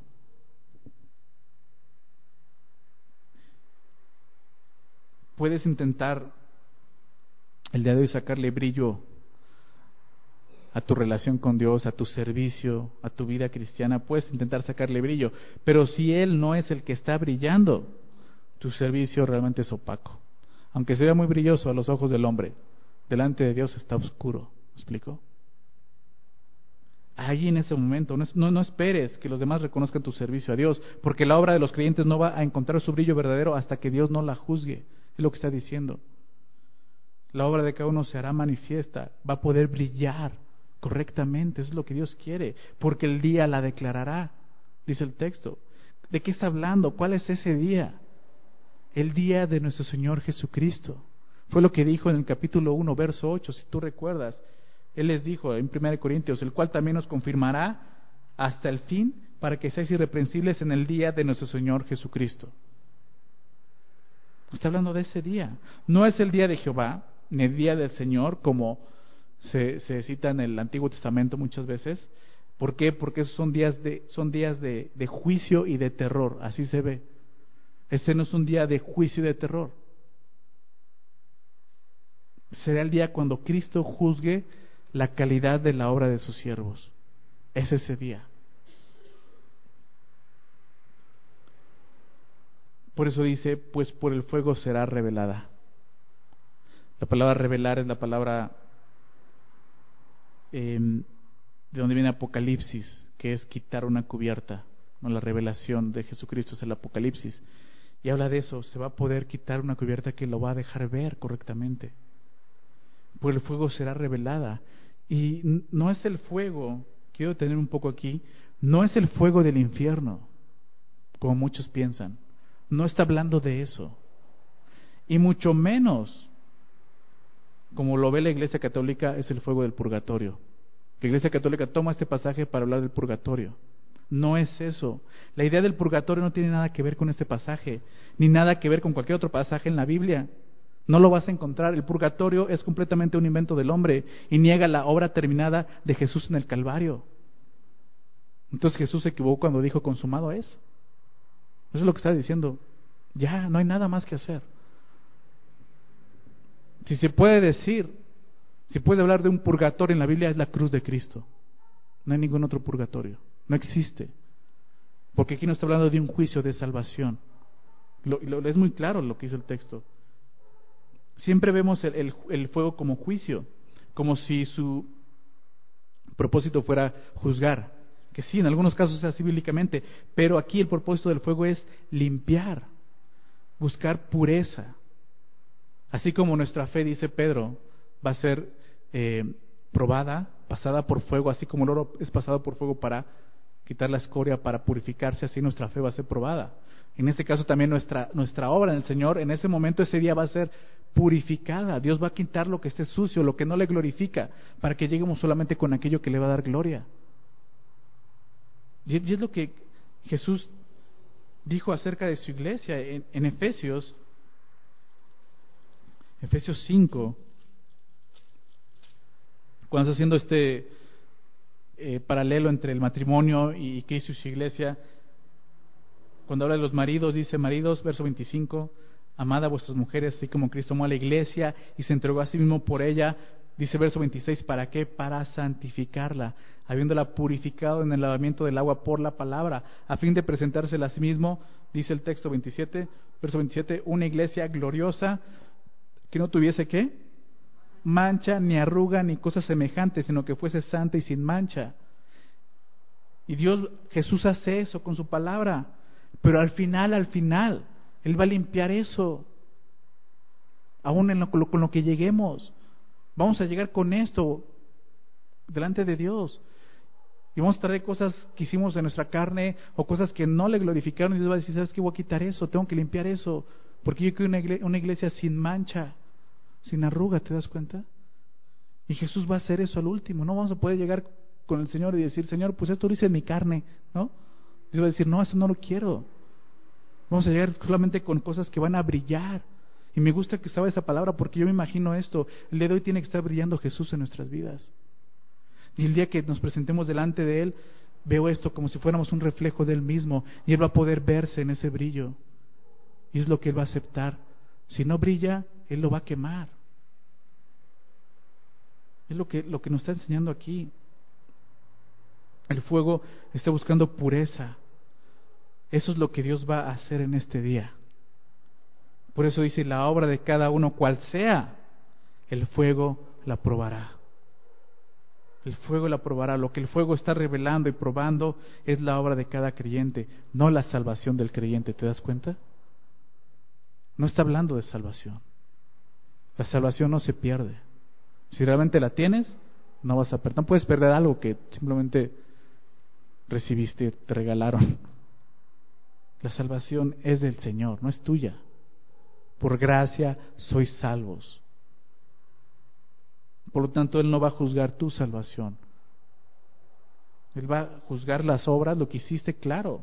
Puedes intentar el día de hoy sacarle brillo a tu relación con Dios, a tu servicio, a tu vida cristiana. Puedes intentar sacarle brillo, pero si Él no es el que está brillando, tu servicio realmente es opaco. Aunque sea muy brilloso a los ojos del hombre, delante de Dios está oscuro. ¿Me explico? Ahí en ese momento, no, no, no esperes que los demás reconozcan tu servicio a Dios, porque la obra de los creyentes no va a encontrar su brillo verdadero hasta que Dios no la juzgue. Es lo que está diciendo. La obra de cada uno se hará manifiesta, va a poder brillar correctamente, eso es lo que Dios quiere, porque el día la declarará, dice el texto. ¿De qué está hablando? ¿Cuál es ese día? El día de nuestro Señor Jesucristo. Fue lo que dijo en el capítulo uno, verso ocho, si tú recuerdas. Él les dijo en primera de Corintios, el cual también nos confirmará hasta el fin, para que seáis irreprensibles en el día de nuestro Señor Jesucristo. Está hablando de ese día. No es el día de Jehová, ni el día del Señor, como se, se cita en el Antiguo Testamento muchas veces. ¿Por qué? Porque esos son días de, son días de, de juicio y de terror, así se ve. Este no es un día de juicio y de terror. Será el día cuando Cristo juzgue la calidad de la obra de sus siervos. Es ese día. Por eso dice, pues por el fuego será revelada. La palabra revelar es la palabra eh, de donde viene Apocalipsis, que es quitar una cubierta. No, la revelación de Jesucristo es el Apocalipsis. Y habla de eso, se va a poder quitar una cubierta que lo va a dejar ver correctamente. Por el fuego será revelada. Y no es el fuego, quiero tener un poco aquí, no es el fuego del infierno, como muchos piensan. No está hablando de eso. Y mucho menos, como lo ve la Iglesia Católica, es el fuego del purgatorio. La Iglesia Católica toma este pasaje para hablar del purgatorio. No es eso. La idea del purgatorio no tiene nada que ver con este pasaje, ni nada que ver con cualquier otro pasaje en la Biblia. No lo vas a encontrar. El purgatorio es completamente un invento del hombre y niega la obra terminada de Jesús en el Calvario. Entonces Jesús se equivocó cuando dijo consumado es. Eso es lo que está diciendo. Ya, no hay nada más que hacer. Si se puede decir, si puede hablar de un purgatorio en la Biblia, es la cruz de Cristo. No hay ningún otro purgatorio. No existe. Porque aquí no está hablando de un juicio de salvación. Lo, lo, es muy claro lo que dice el texto. Siempre vemos el, el, el fuego como juicio, como si su propósito fuera juzgar. Que sí, en algunos casos es así bíblicamente, pero aquí el propósito del fuego es limpiar, buscar pureza. Así como nuestra fe, dice Pedro, va a ser eh, probada, pasada por fuego, así como el oro es pasado por fuego para quitar la escoria, para purificarse, así nuestra fe va a ser probada. En este caso también nuestra, nuestra obra en el Señor, en ese momento, ese día va a ser purificada. Dios va a quitar lo que esté sucio, lo que no le glorifica, para que lleguemos solamente con aquello que le va a dar gloria. Y es lo que Jesús dijo acerca de su iglesia en, en Efesios, Efesios cinco, cuando está haciendo este eh, paralelo entre el matrimonio y Cristo y su iglesia. Cuando habla de los maridos, dice: maridos, verso veinticinco, amad a vuestras mujeres, así como Cristo amó a la iglesia y se entregó a sí mismo por ella. Dice verso veintiséis, ¿para qué? Para santificarla, habiéndola purificado en el lavamiento del agua por la palabra, a fin de presentársela a sí mismo, dice el texto veintisiete, verso veintisiete, una iglesia gloriosa, que no tuviese ¿qué? Mancha, ni arruga, ni cosa semejante, sino que fuese santa y sin mancha. Y Dios, Jesús hace eso con su palabra, pero al final, al final, Él va a limpiar eso, aún en lo, con lo que lleguemos. Vamos a llegar con esto delante de Dios y vamos a traer cosas que hicimos de nuestra carne o cosas que no le glorificaron, y Dios va a decir: ¿sabes qué? Voy a quitar eso, tengo que limpiar eso, porque yo quiero una iglesia, una iglesia sin mancha, sin arruga. ¿Te das cuenta? Y Jesús va a hacer eso al último. No vamos a poder llegar con el Señor y decir: Señor, pues esto lo hice en mi carne, ¿no? Dios va a decir: no, eso no lo quiero. Vamos a llegar solamente con cosas que van a brillar. Y me gusta que estaba esa palabra, porque yo me imagino esto: el día de hoy tiene que estar brillando Jesús en nuestras vidas, y el día que nos presentemos delante de Él, veo esto como si fuéramos un reflejo de Él mismo, y Él va a poder verse en ese brillo, y es lo que Él va a aceptar. Si no brilla, Él lo va a quemar. Es lo que, lo que nos está enseñando aquí. El fuego está buscando pureza. Eso es lo que Dios va a hacer en este día. Por eso dice: la obra de cada uno, cual sea, el fuego la probará. El fuego la probará. Lo que el fuego está revelando y probando es la obra de cada creyente, no la salvación del creyente. ¿Te das cuenta? No está hablando de salvación. La salvación no se pierde. Si realmente la tienes, no vas a perder. No puedes perder algo que simplemente recibiste, te regalaron. La salvación es del Señor, no es tuya. Por gracia sois salvos. Por lo tanto, Él no va a juzgar tu salvación. Él va a juzgar las obras, lo que hiciste, claro.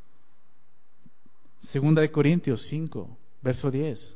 Segunda de Corintios cinco, verso diez.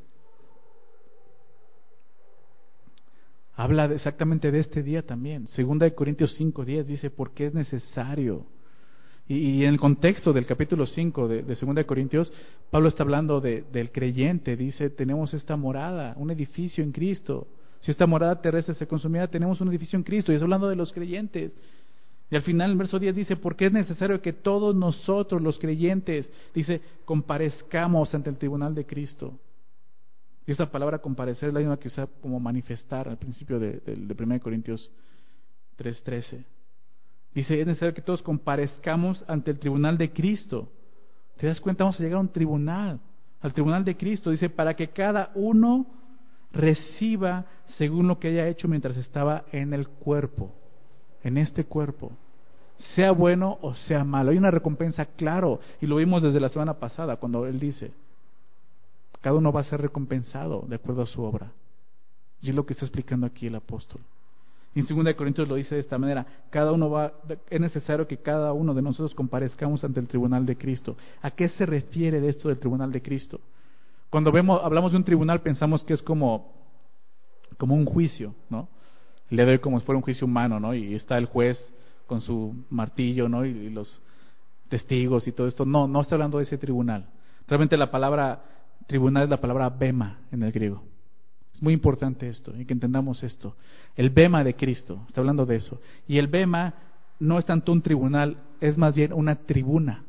Habla de exactamente de este día también. Segunda de Corintios cinco, diez dice: porque es necesario. Y, y en el contexto del capítulo cinco de, de Segunda de Corintios, Pablo está hablando de, del creyente. Dice: tenemos esta morada, un edificio en Cristo. Si esta morada terrestre se consumiera, tenemos un edificio en Cristo. Y está hablando de los creyentes. Y al final, en el verso diez dice: porque es necesario que todos nosotros, los creyentes, dice, comparezcamos ante el tribunal de Cristo. Y esta palabra comparecer es la misma que usa como manifestar al principio de, de, de primera de Corintios tres trece. Dice: es necesario que todos comparezcamos ante el tribunal de Cristo. ¿Te das cuenta? Vamos a llegar a un tribunal, al tribunal de Cristo. Dice: para que cada uno reciba según lo que haya hecho mientras estaba en el cuerpo, en este cuerpo, sea bueno o sea malo. Hay una recompensa, claro, y lo vimos desde la semana pasada cuando él dice: cada uno va a ser recompensado de acuerdo a su obra. Y es lo que está explicando aquí el apóstol. Y en segunda de Corintios lo dice de esta manera: cada uno va, es necesario que cada uno de nosotros comparezcamos ante el tribunal de Cristo. ¿A qué se refiere de esto del tribunal de Cristo? Cuando vemos, hablamos de un tribunal, pensamos que es como, como un juicio, ¿no? El día de hoy como si fuera un juicio humano, ¿no? Y está el juez con su martillo, ¿no? Y, y los testigos y todo esto. No, no está hablando de ese tribunal. Realmente la palabra tribunal es la palabra bema en el griego. Es muy importante esto, y que entendamos esto. El bema de Cristo, está hablando de eso. Y el bema no es tanto un tribunal, es más bien una tribuna.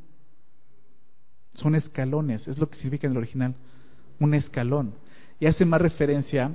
Son escalones, es lo que significa en el original, un escalón. Y hace más referencia,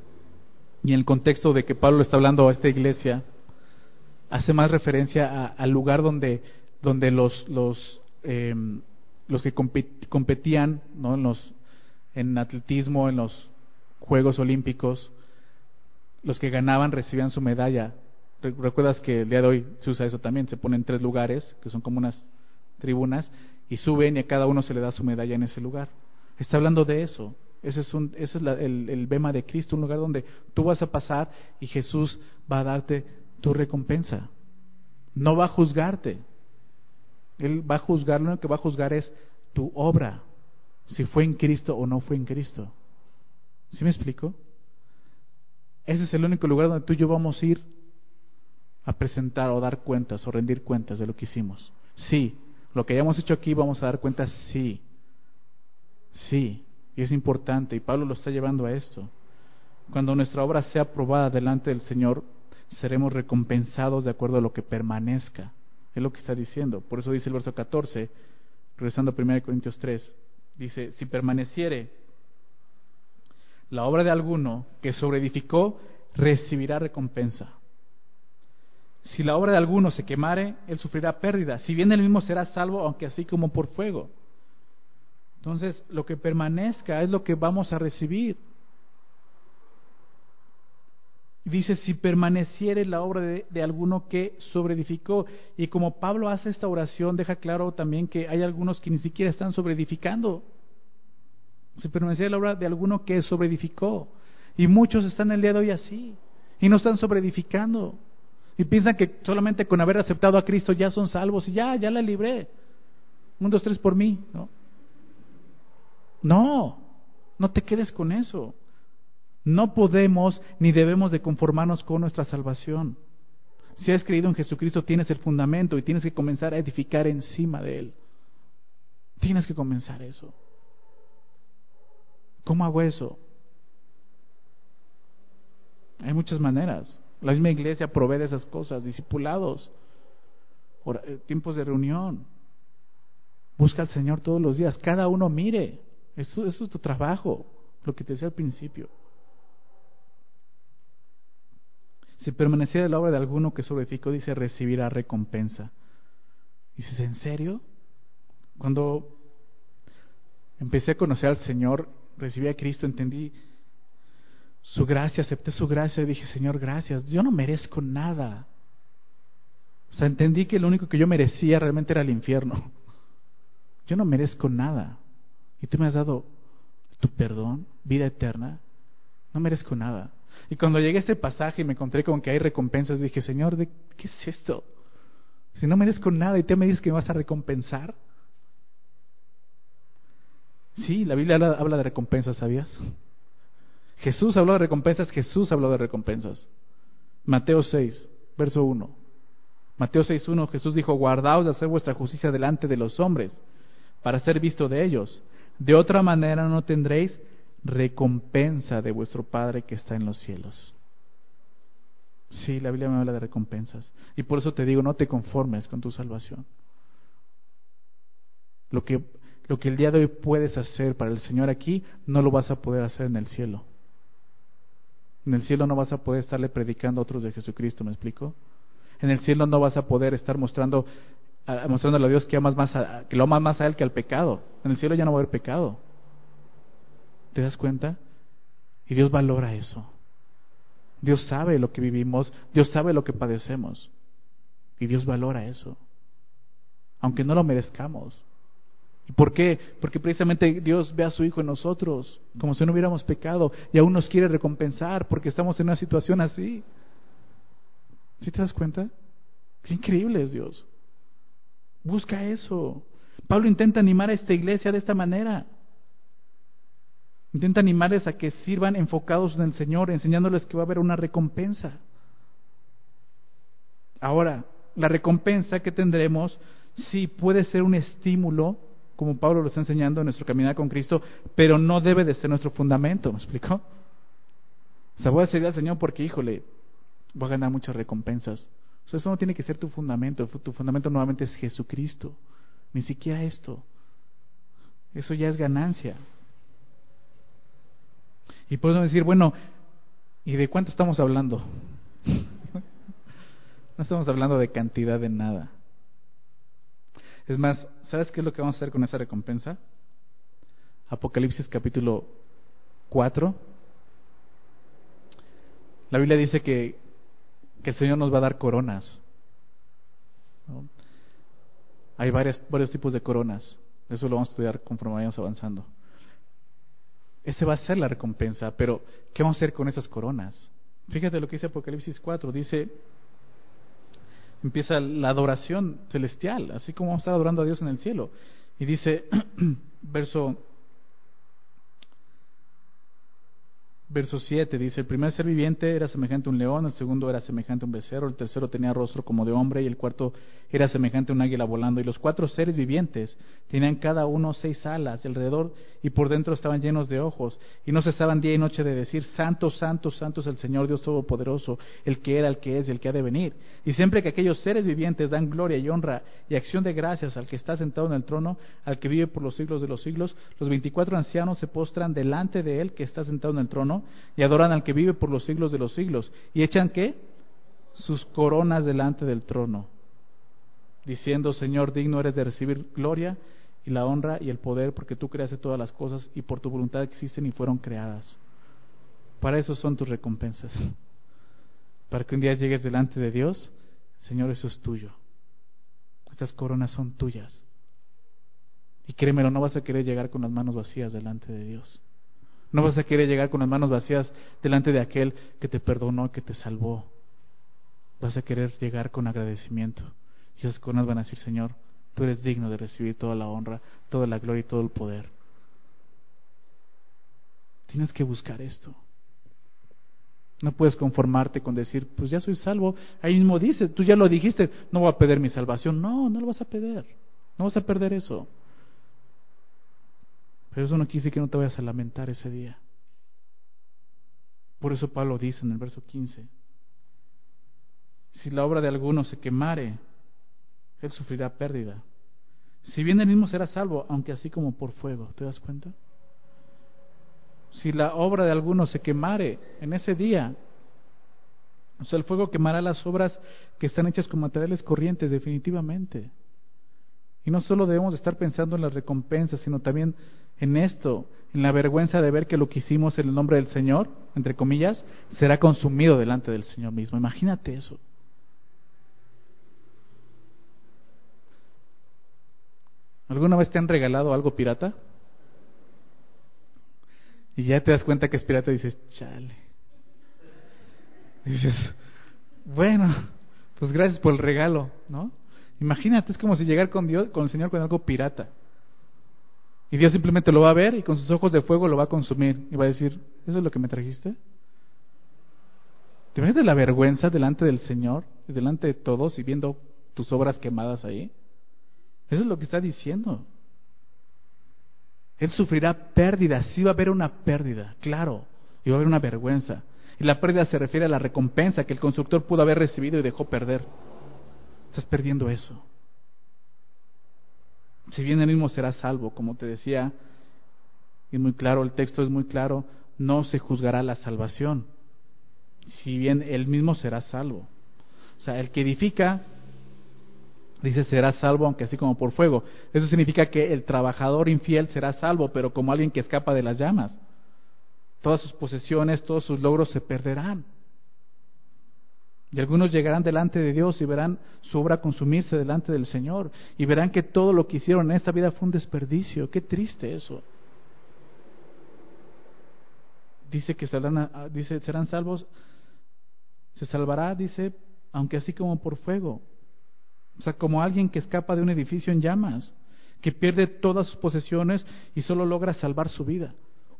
y en el contexto de que Pablo está hablando a esta iglesia, hace más referencia al lugar donde, donde los, los, eh, los que competían, ¿no? en, los, en atletismo, en los Juegos Olímpicos, los que ganaban recibían su medalla. Recuerdas que el día de hoy se usa eso también, se ponen tres lugares, que son como unas tribunas, y suben y a cada uno se le da su medalla en ese lugar. Está hablando de eso. Ese es, un, ese es la, el, el bema de Cristo, un lugar donde tú vas a pasar y Jesús va a darte tu recompensa. No va a juzgarte. Él va a juzgar, lo único que va a juzgar es tu obra, si fue en Cristo o no fue en Cristo. ¿Sí me explico? Ese es el único lugar donde tú y yo vamos a ir a presentar o dar cuentas o rendir cuentas de lo que hicimos. Sí, lo que hayamos hecho aquí vamos a dar cuentas, sí. Sí, y es importante, y Pablo lo está llevando a esto. Cuando nuestra obra sea aprobada delante del Señor, seremos recompensados de acuerdo a lo que permanezca. Es lo que está diciendo. Por eso dice el verso catorce, regresando a primera Corintios tres, dice, si permaneciere la obra de alguno que sobreedificó, recibirá recompensa. Si la obra de alguno se quemare, él sufrirá pérdida. Si bien él mismo será salvo, aunque así como por fuego. Entonces, lo que permanezca es lo que vamos a recibir. Dice, si permaneciere la obra de, de alguno que sobreedificó. Y como Pablo hace esta oración, deja claro también que hay algunos que ni siquiera están sobreedificando. Si permaneciere la obra de alguno que sobreedificó. Y muchos están el día de hoy así. Y no están sobreedificando. Y piensan que solamente con haber aceptado a Cristo ya son salvos. Y ya, ya la libré. Un, dos, tres por mí. No, no, no te quedes con eso. No podemos ni debemos de conformarnos con nuestra salvación. Si has creído en Jesucristo, tienes el fundamento y tienes que comenzar a edificar encima de Él. Tienes que comenzar eso. ¿Cómo hago eso? Hay muchas maneras. La misma iglesia provee de esas cosas, discipulados, tiempos de reunión. Busca al Señor todos los días. Cada uno mire. Eso, eso es tu trabajo, lo que te decía al principio. Si permaneciera la obra de alguno que sobreedificó, dice, recibirá recompensa. Dices, ¿en serio? Cuando empecé a conocer al Señor, recibí a Cristo, entendí su gracia, acepté su gracia y dije, Señor, gracias. Yo no merezco nada. O sea, entendí que lo único que yo merecía realmente era el infierno. Yo no merezco nada. Y tú me has dado tu perdón, vida eterna. No merezco nada. Y cuando llegué a este pasaje y me encontré con que hay recompensas, dije, Señor, ¿de qué es esto? Si no merezco nada y tú me dices que me vas a recompensar. Sí, la Biblia habla, habla de recompensas, ¿sabías? Jesús habló de recompensas, Jesús habló de recompensas. Mateo seis, verso uno. Mateo seis, uno, Jesús dijo, guardaos de hacer vuestra justicia delante de los hombres, para ser visto de ellos. De otra manera no tendréis recompensa de vuestro Padre que está en los cielos. Sí, la Biblia me habla de recompensas. Y por eso te digo, no te conformes con tu salvación. Lo que, lo que el día de hoy puedes hacer para el Señor aquí, no lo vas a poder hacer en el cielo. En el cielo no vas a poder estarle predicando a otros de Jesucristo, ¿me explico? En el cielo no vas a poder estar mostrando, a, mostrándole a Dios que amas más a, que lo amas más a Él que al pecado. En el cielo ya no va a haber pecado. ¿Te das cuenta? Y Dios valora eso. Dios sabe lo que vivimos, Dios sabe lo que padecemos. Y Dios valora eso. Aunque no lo merezcamos. ¿Y por qué? Porque precisamente Dios ve a su Hijo en nosotros, como si no hubiéramos pecado, y aún nos quiere recompensar porque estamos en una situación así. ¿Sí te das cuenta? Qué increíble es Dios. Busca eso. Pablo intenta animar a esta iglesia de esta manera. Intenta animarles a que sirvan enfocados en el Señor, enseñándoles que va a haber una recompensa. Ahora, la recompensa que tendremos, sí puede ser un estímulo, como Pablo lo está enseñando en nuestro caminar con Cristo, pero no debe de ser nuestro fundamento, ¿me explicó? O sea, voy a servir al Señor porque, híjole, voy a ganar muchas recompensas. O sea, eso no tiene que ser tu fundamento. Tu fundamento nuevamente es Jesucristo. Ni siquiera esto. Eso ya es ganancia. Y podemos decir, bueno, ¿y de cuánto estamos hablando? No estamos hablando de cantidad de nada. Es más, ¿sabes qué es lo que vamos a hacer con esa recompensa? Apocalipsis capítulo cuatro. La Biblia dice que, que el Señor nos va a dar coronas, ¿no? Hay varias, varios tipos de coronas. Eso lo vamos a estudiar conforme vayamos avanzando. Esa va a ser la recompensa, pero ¿qué vamos a hacer con esas coronas? Fíjate lo que dice Apocalipsis cuatro, dice, empieza la adoración celestial, así como vamos a estar adorando a Dios en el cielo. Y dice, verso Verso siete dice, el primer ser viviente era semejante a un león, el segundo era semejante a un becerro, el tercero tenía rostro como de hombre y el cuarto era semejante a un águila volando. Y los cuatro seres vivientes tenían cada uno seis alas alrededor y por dentro estaban llenos de ojos y no cesaban día y noche de decir, santo, santo, santo es el Señor Dios Todopoderoso, el que era, el que es y el que ha de venir. Y siempre que aquellos seres vivientes dan gloria y honra y acción de gracias al que está sentado en el trono, al que vive por los siglos de los siglos, los veinticuatro ancianos se postran delante de él que está sentado en el trono y adoran al que vive por los siglos de los siglos y echan ¿qué? Sus coronas delante del trono, diciendo, Señor, digno eres de recibir gloria y la honra y el poder, porque tú creaste todas las cosas y por tu voluntad existen y fueron creadas. Para eso son tus recompensas, para que un día llegues delante de Dios. Señor, eso es tuyo, estas coronas son tuyas, y créemelo, no vas a querer llegar con las manos vacías delante de Dios. No vas a querer llegar con las manos vacías delante de aquel que te perdonó, que te salvó. Vas a querer llegar con agradecimiento. Y esas coronas van a decir, Señor, tú eres digno de recibir toda la honra, toda la gloria y todo el poder. Tienes que buscar esto. No puedes conformarte con decir, pues ya soy salvo. Ahí mismo dice, tú ya lo dijiste, no voy a perder mi salvación. No, no lo vas a perder. No vas a perder eso. Pero eso no quiere decir que no te vayas a lamentar ese día. Por eso Pablo dice en el verso quince, si la obra de alguno se quemare, él sufrirá pérdida. Si bien él mismo será salvo, aunque así como por fuego. ¿Te das cuenta? Si la obra de alguno se quemare en ese día, o sea, el fuego quemará las obras que están hechas con materiales corrientes, definitivamente. Y no solo debemos estar pensando en las recompensas, sino también en esto, en la vergüenza de ver que lo que hicimos en el nombre del Señor, entre comillas, será consumido delante del Señor mismo. Imagínate eso. ¿Alguna vez te han regalado algo pirata? Y ya te das cuenta que es pirata y dices, chale. Y dices, bueno, pues gracias por el regalo, ¿no? Imagínate, es como si llegar con Dios, con el Señor con algo pirata. Y Dios simplemente lo va a ver y con sus ojos de fuego lo va a consumir. Y va a decir, ¿eso es lo que me trajiste? ¿Te imaginas la vergüenza delante del Señor, delante de todos y viendo tus obras quemadas ahí? Eso es lo que está diciendo. Él sufrirá pérdida, sí va a haber una pérdida, claro, y va a haber una vergüenza. Y la pérdida se refiere a la recompensa que el constructor pudo haber recibido y dejó perder. Estás perdiendo eso. Si bien él mismo será salvo, como te decía, y muy claro, el texto es muy claro, no se juzgará la salvación. Si bien él mismo será salvo. O sea, el que edifica, dice, será salvo, aunque así como por fuego. Eso significa que el trabajador infiel será salvo, pero como alguien que escapa de las llamas. Todas sus posesiones, todos sus logros se perderán. Y algunos llegarán delante de Dios y verán su obra consumirse delante del Señor. Y verán que todo lo que hicieron en esta vida fue un desperdicio. Qué triste eso. Dice que serán, dice, serán salvos, se salvará, dice, aunque así como por fuego. O sea, como alguien que escapa de un edificio en llamas, que pierde todas sus posesiones y solo logra salvar su vida.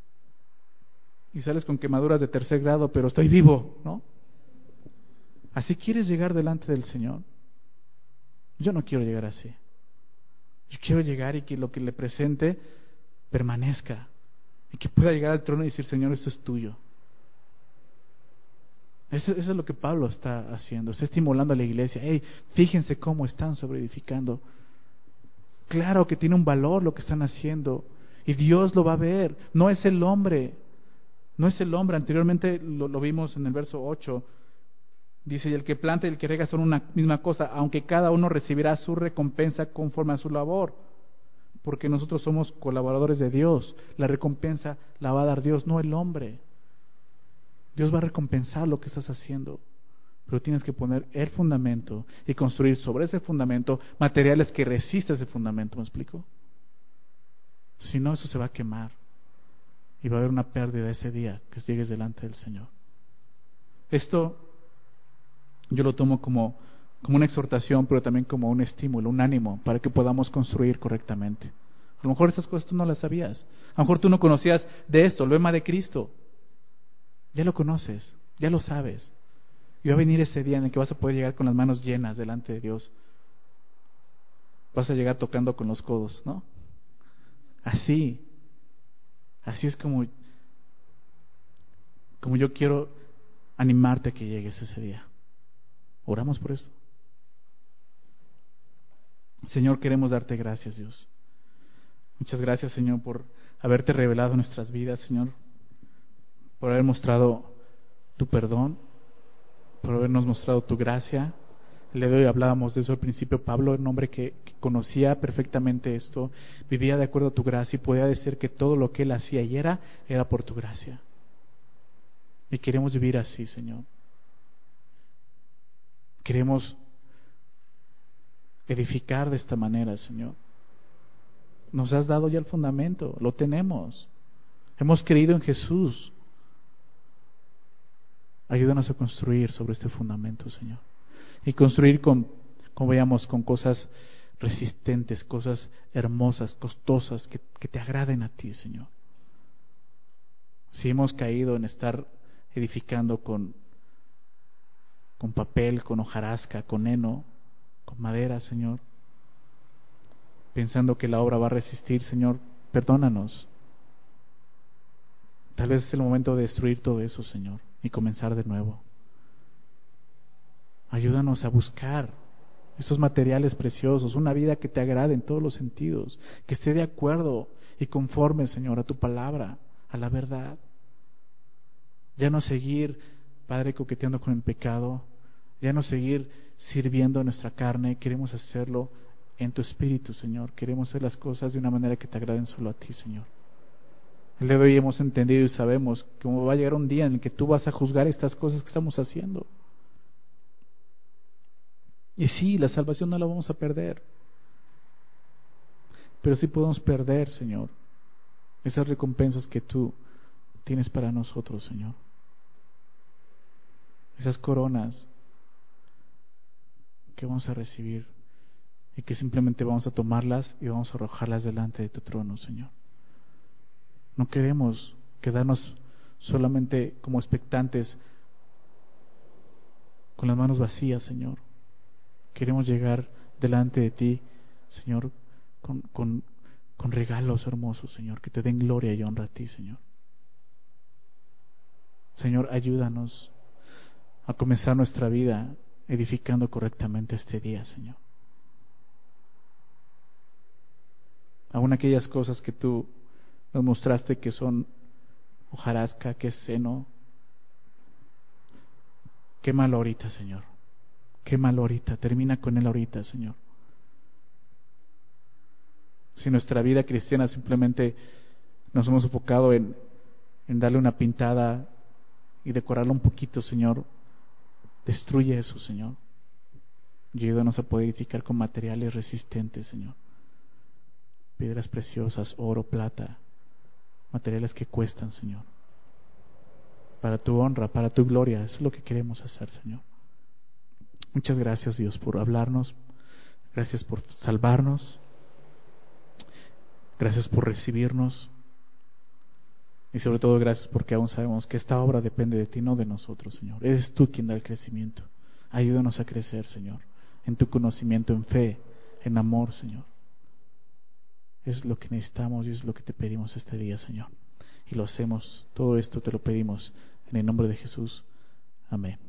Y sales con quemaduras de tercer grado, pero estoy vivo, ¿no? ¿Así quieres llegar delante del Señor? Yo no quiero llegar así. Yo quiero llegar y que lo que le presente permanezca. Y que pueda llegar al trono y decir, Señor, esto es tuyo. Eso, eso es lo que Pablo está haciendo. Está estimulando a la iglesia. Hey, fíjense cómo están sobreedificando. Claro que tiene un valor lo que están haciendo. Y Dios lo va a ver. No es el hombre. No es el hombre. Anteriormente lo, lo vimos en el verso ocho. Dice, y el que planta y el que riega son una misma cosa, aunque cada uno recibirá su recompensa conforme a su labor. Porque nosotros somos colaboradores de Dios. La recompensa la va a dar Dios, no el hombre. Dios va a recompensar lo que estás haciendo. Pero tienes que poner el fundamento y construir sobre ese fundamento materiales que resistan ese fundamento. ¿Me explico? Si no, eso se va a quemar. Y va a haber una pérdida ese día que llegues delante del Señor. Esto yo lo tomo como como una exhortación, pero también como un estímulo, un ánimo para que podamos construir correctamente. A lo mejor estas cosas tú no las sabías. A lo mejor tú no conocías de esto, el bema de Cristo. Ya lo conoces, ya lo sabes. Y va a venir ese día en el que vas a poder llegar con las manos llenas delante de Dios. Vas a llegar tocando con los codos, ¿no? Así. Así es como, como yo quiero animarte a que llegues ese día. Oramos por eso. Señor, queremos darte gracias, Dios. Muchas gracias, Señor, por haberte revelado en nuestras vidas, Señor, por haber mostrado tu perdón, por habernos mostrado tu gracia. El día de hoy hablábamos de eso al principio. Pablo, un hombre que, que conocía perfectamente esto, vivía de acuerdo a tu gracia y podía decir que todo lo que él hacía y era, era por tu gracia. Y queremos vivir así, Señor. Queremos edificar de esta manera, Señor. Nos has dado ya el fundamento, lo tenemos. Hemos creído en Jesús. Ayúdanos a construir sobre este fundamento, Señor. Y construir con, como veamos, con cosas resistentes, cosas hermosas, costosas, que, que te agraden a ti, Señor. Si hemos caído en estar edificando con, con papel, con hojarasca, con heno, con madera, Señor, pensando que la obra va a resistir, Señor, perdónanos. Tal vez es el momento de destruir todo eso, Señor, y comenzar de nuevo. Ayúdanos a buscar esos materiales preciosos, una vida que te agrade en todos los sentidos, que esté de acuerdo y conforme, Señor, a tu palabra, a la verdad. Ya no seguir, Padre, coqueteando con el pecado, ya no seguir sirviendo a nuestra carne, queremos hacerlo en tu espíritu, Señor. Queremos hacer las cosas de una manera que te agraden solo a ti, Señor. El día de hoy hemos entendido y sabemos que va a llegar un día en el que tú vas a juzgar estas cosas que estamos haciendo. Y sí, la salvación no la vamos a perder, pero sí podemos perder, Señor, esas recompensas que tú tienes para nosotros, Señor. Esas coronas que vamos a recibir y que simplemente vamos a tomarlas y vamos a arrojarlas delante de tu trono, Señor. No queremos quedarnos solamente como expectantes con las manos vacías, Señor. Queremos llegar delante de ti, Señor, con, con, con regalos hermosos, Señor, que te den gloria y honra a ti, Señor. Señor, ayúdanos a comenzar nuestra vida edificando correctamente este día, Señor. Aún aquellas cosas que tú nos mostraste que son hojarasca, que es seno, quémalo ahorita, Señor. Quémalo ahorita, termina con él ahorita, Señor. Si nuestra vida cristiana simplemente nos hemos enfocado en, en darle una pintada y decorarlo un poquito, Señor, destruye eso, Señor. Y ayúdanos a poder edificar con materiales resistentes, Señor. Piedras preciosas, oro, plata, materiales que cuestan, Señor. Para tu honra, para tu gloria, eso es lo que queremos hacer, Señor. Muchas gracias, Dios, por hablarnos. Gracias por salvarnos. Gracias por recibirnos. Y sobre todo gracias porque aún sabemos que esta obra depende de ti, no de nosotros, Señor. Eres tú quien da el crecimiento. Ayúdanos a crecer, Señor, en tu conocimiento, en fe, en amor, Señor. Es lo que necesitamos y es lo que te pedimos este día, Señor. Y lo hacemos. Todo esto te lo pedimos en el nombre de Jesús. Amén.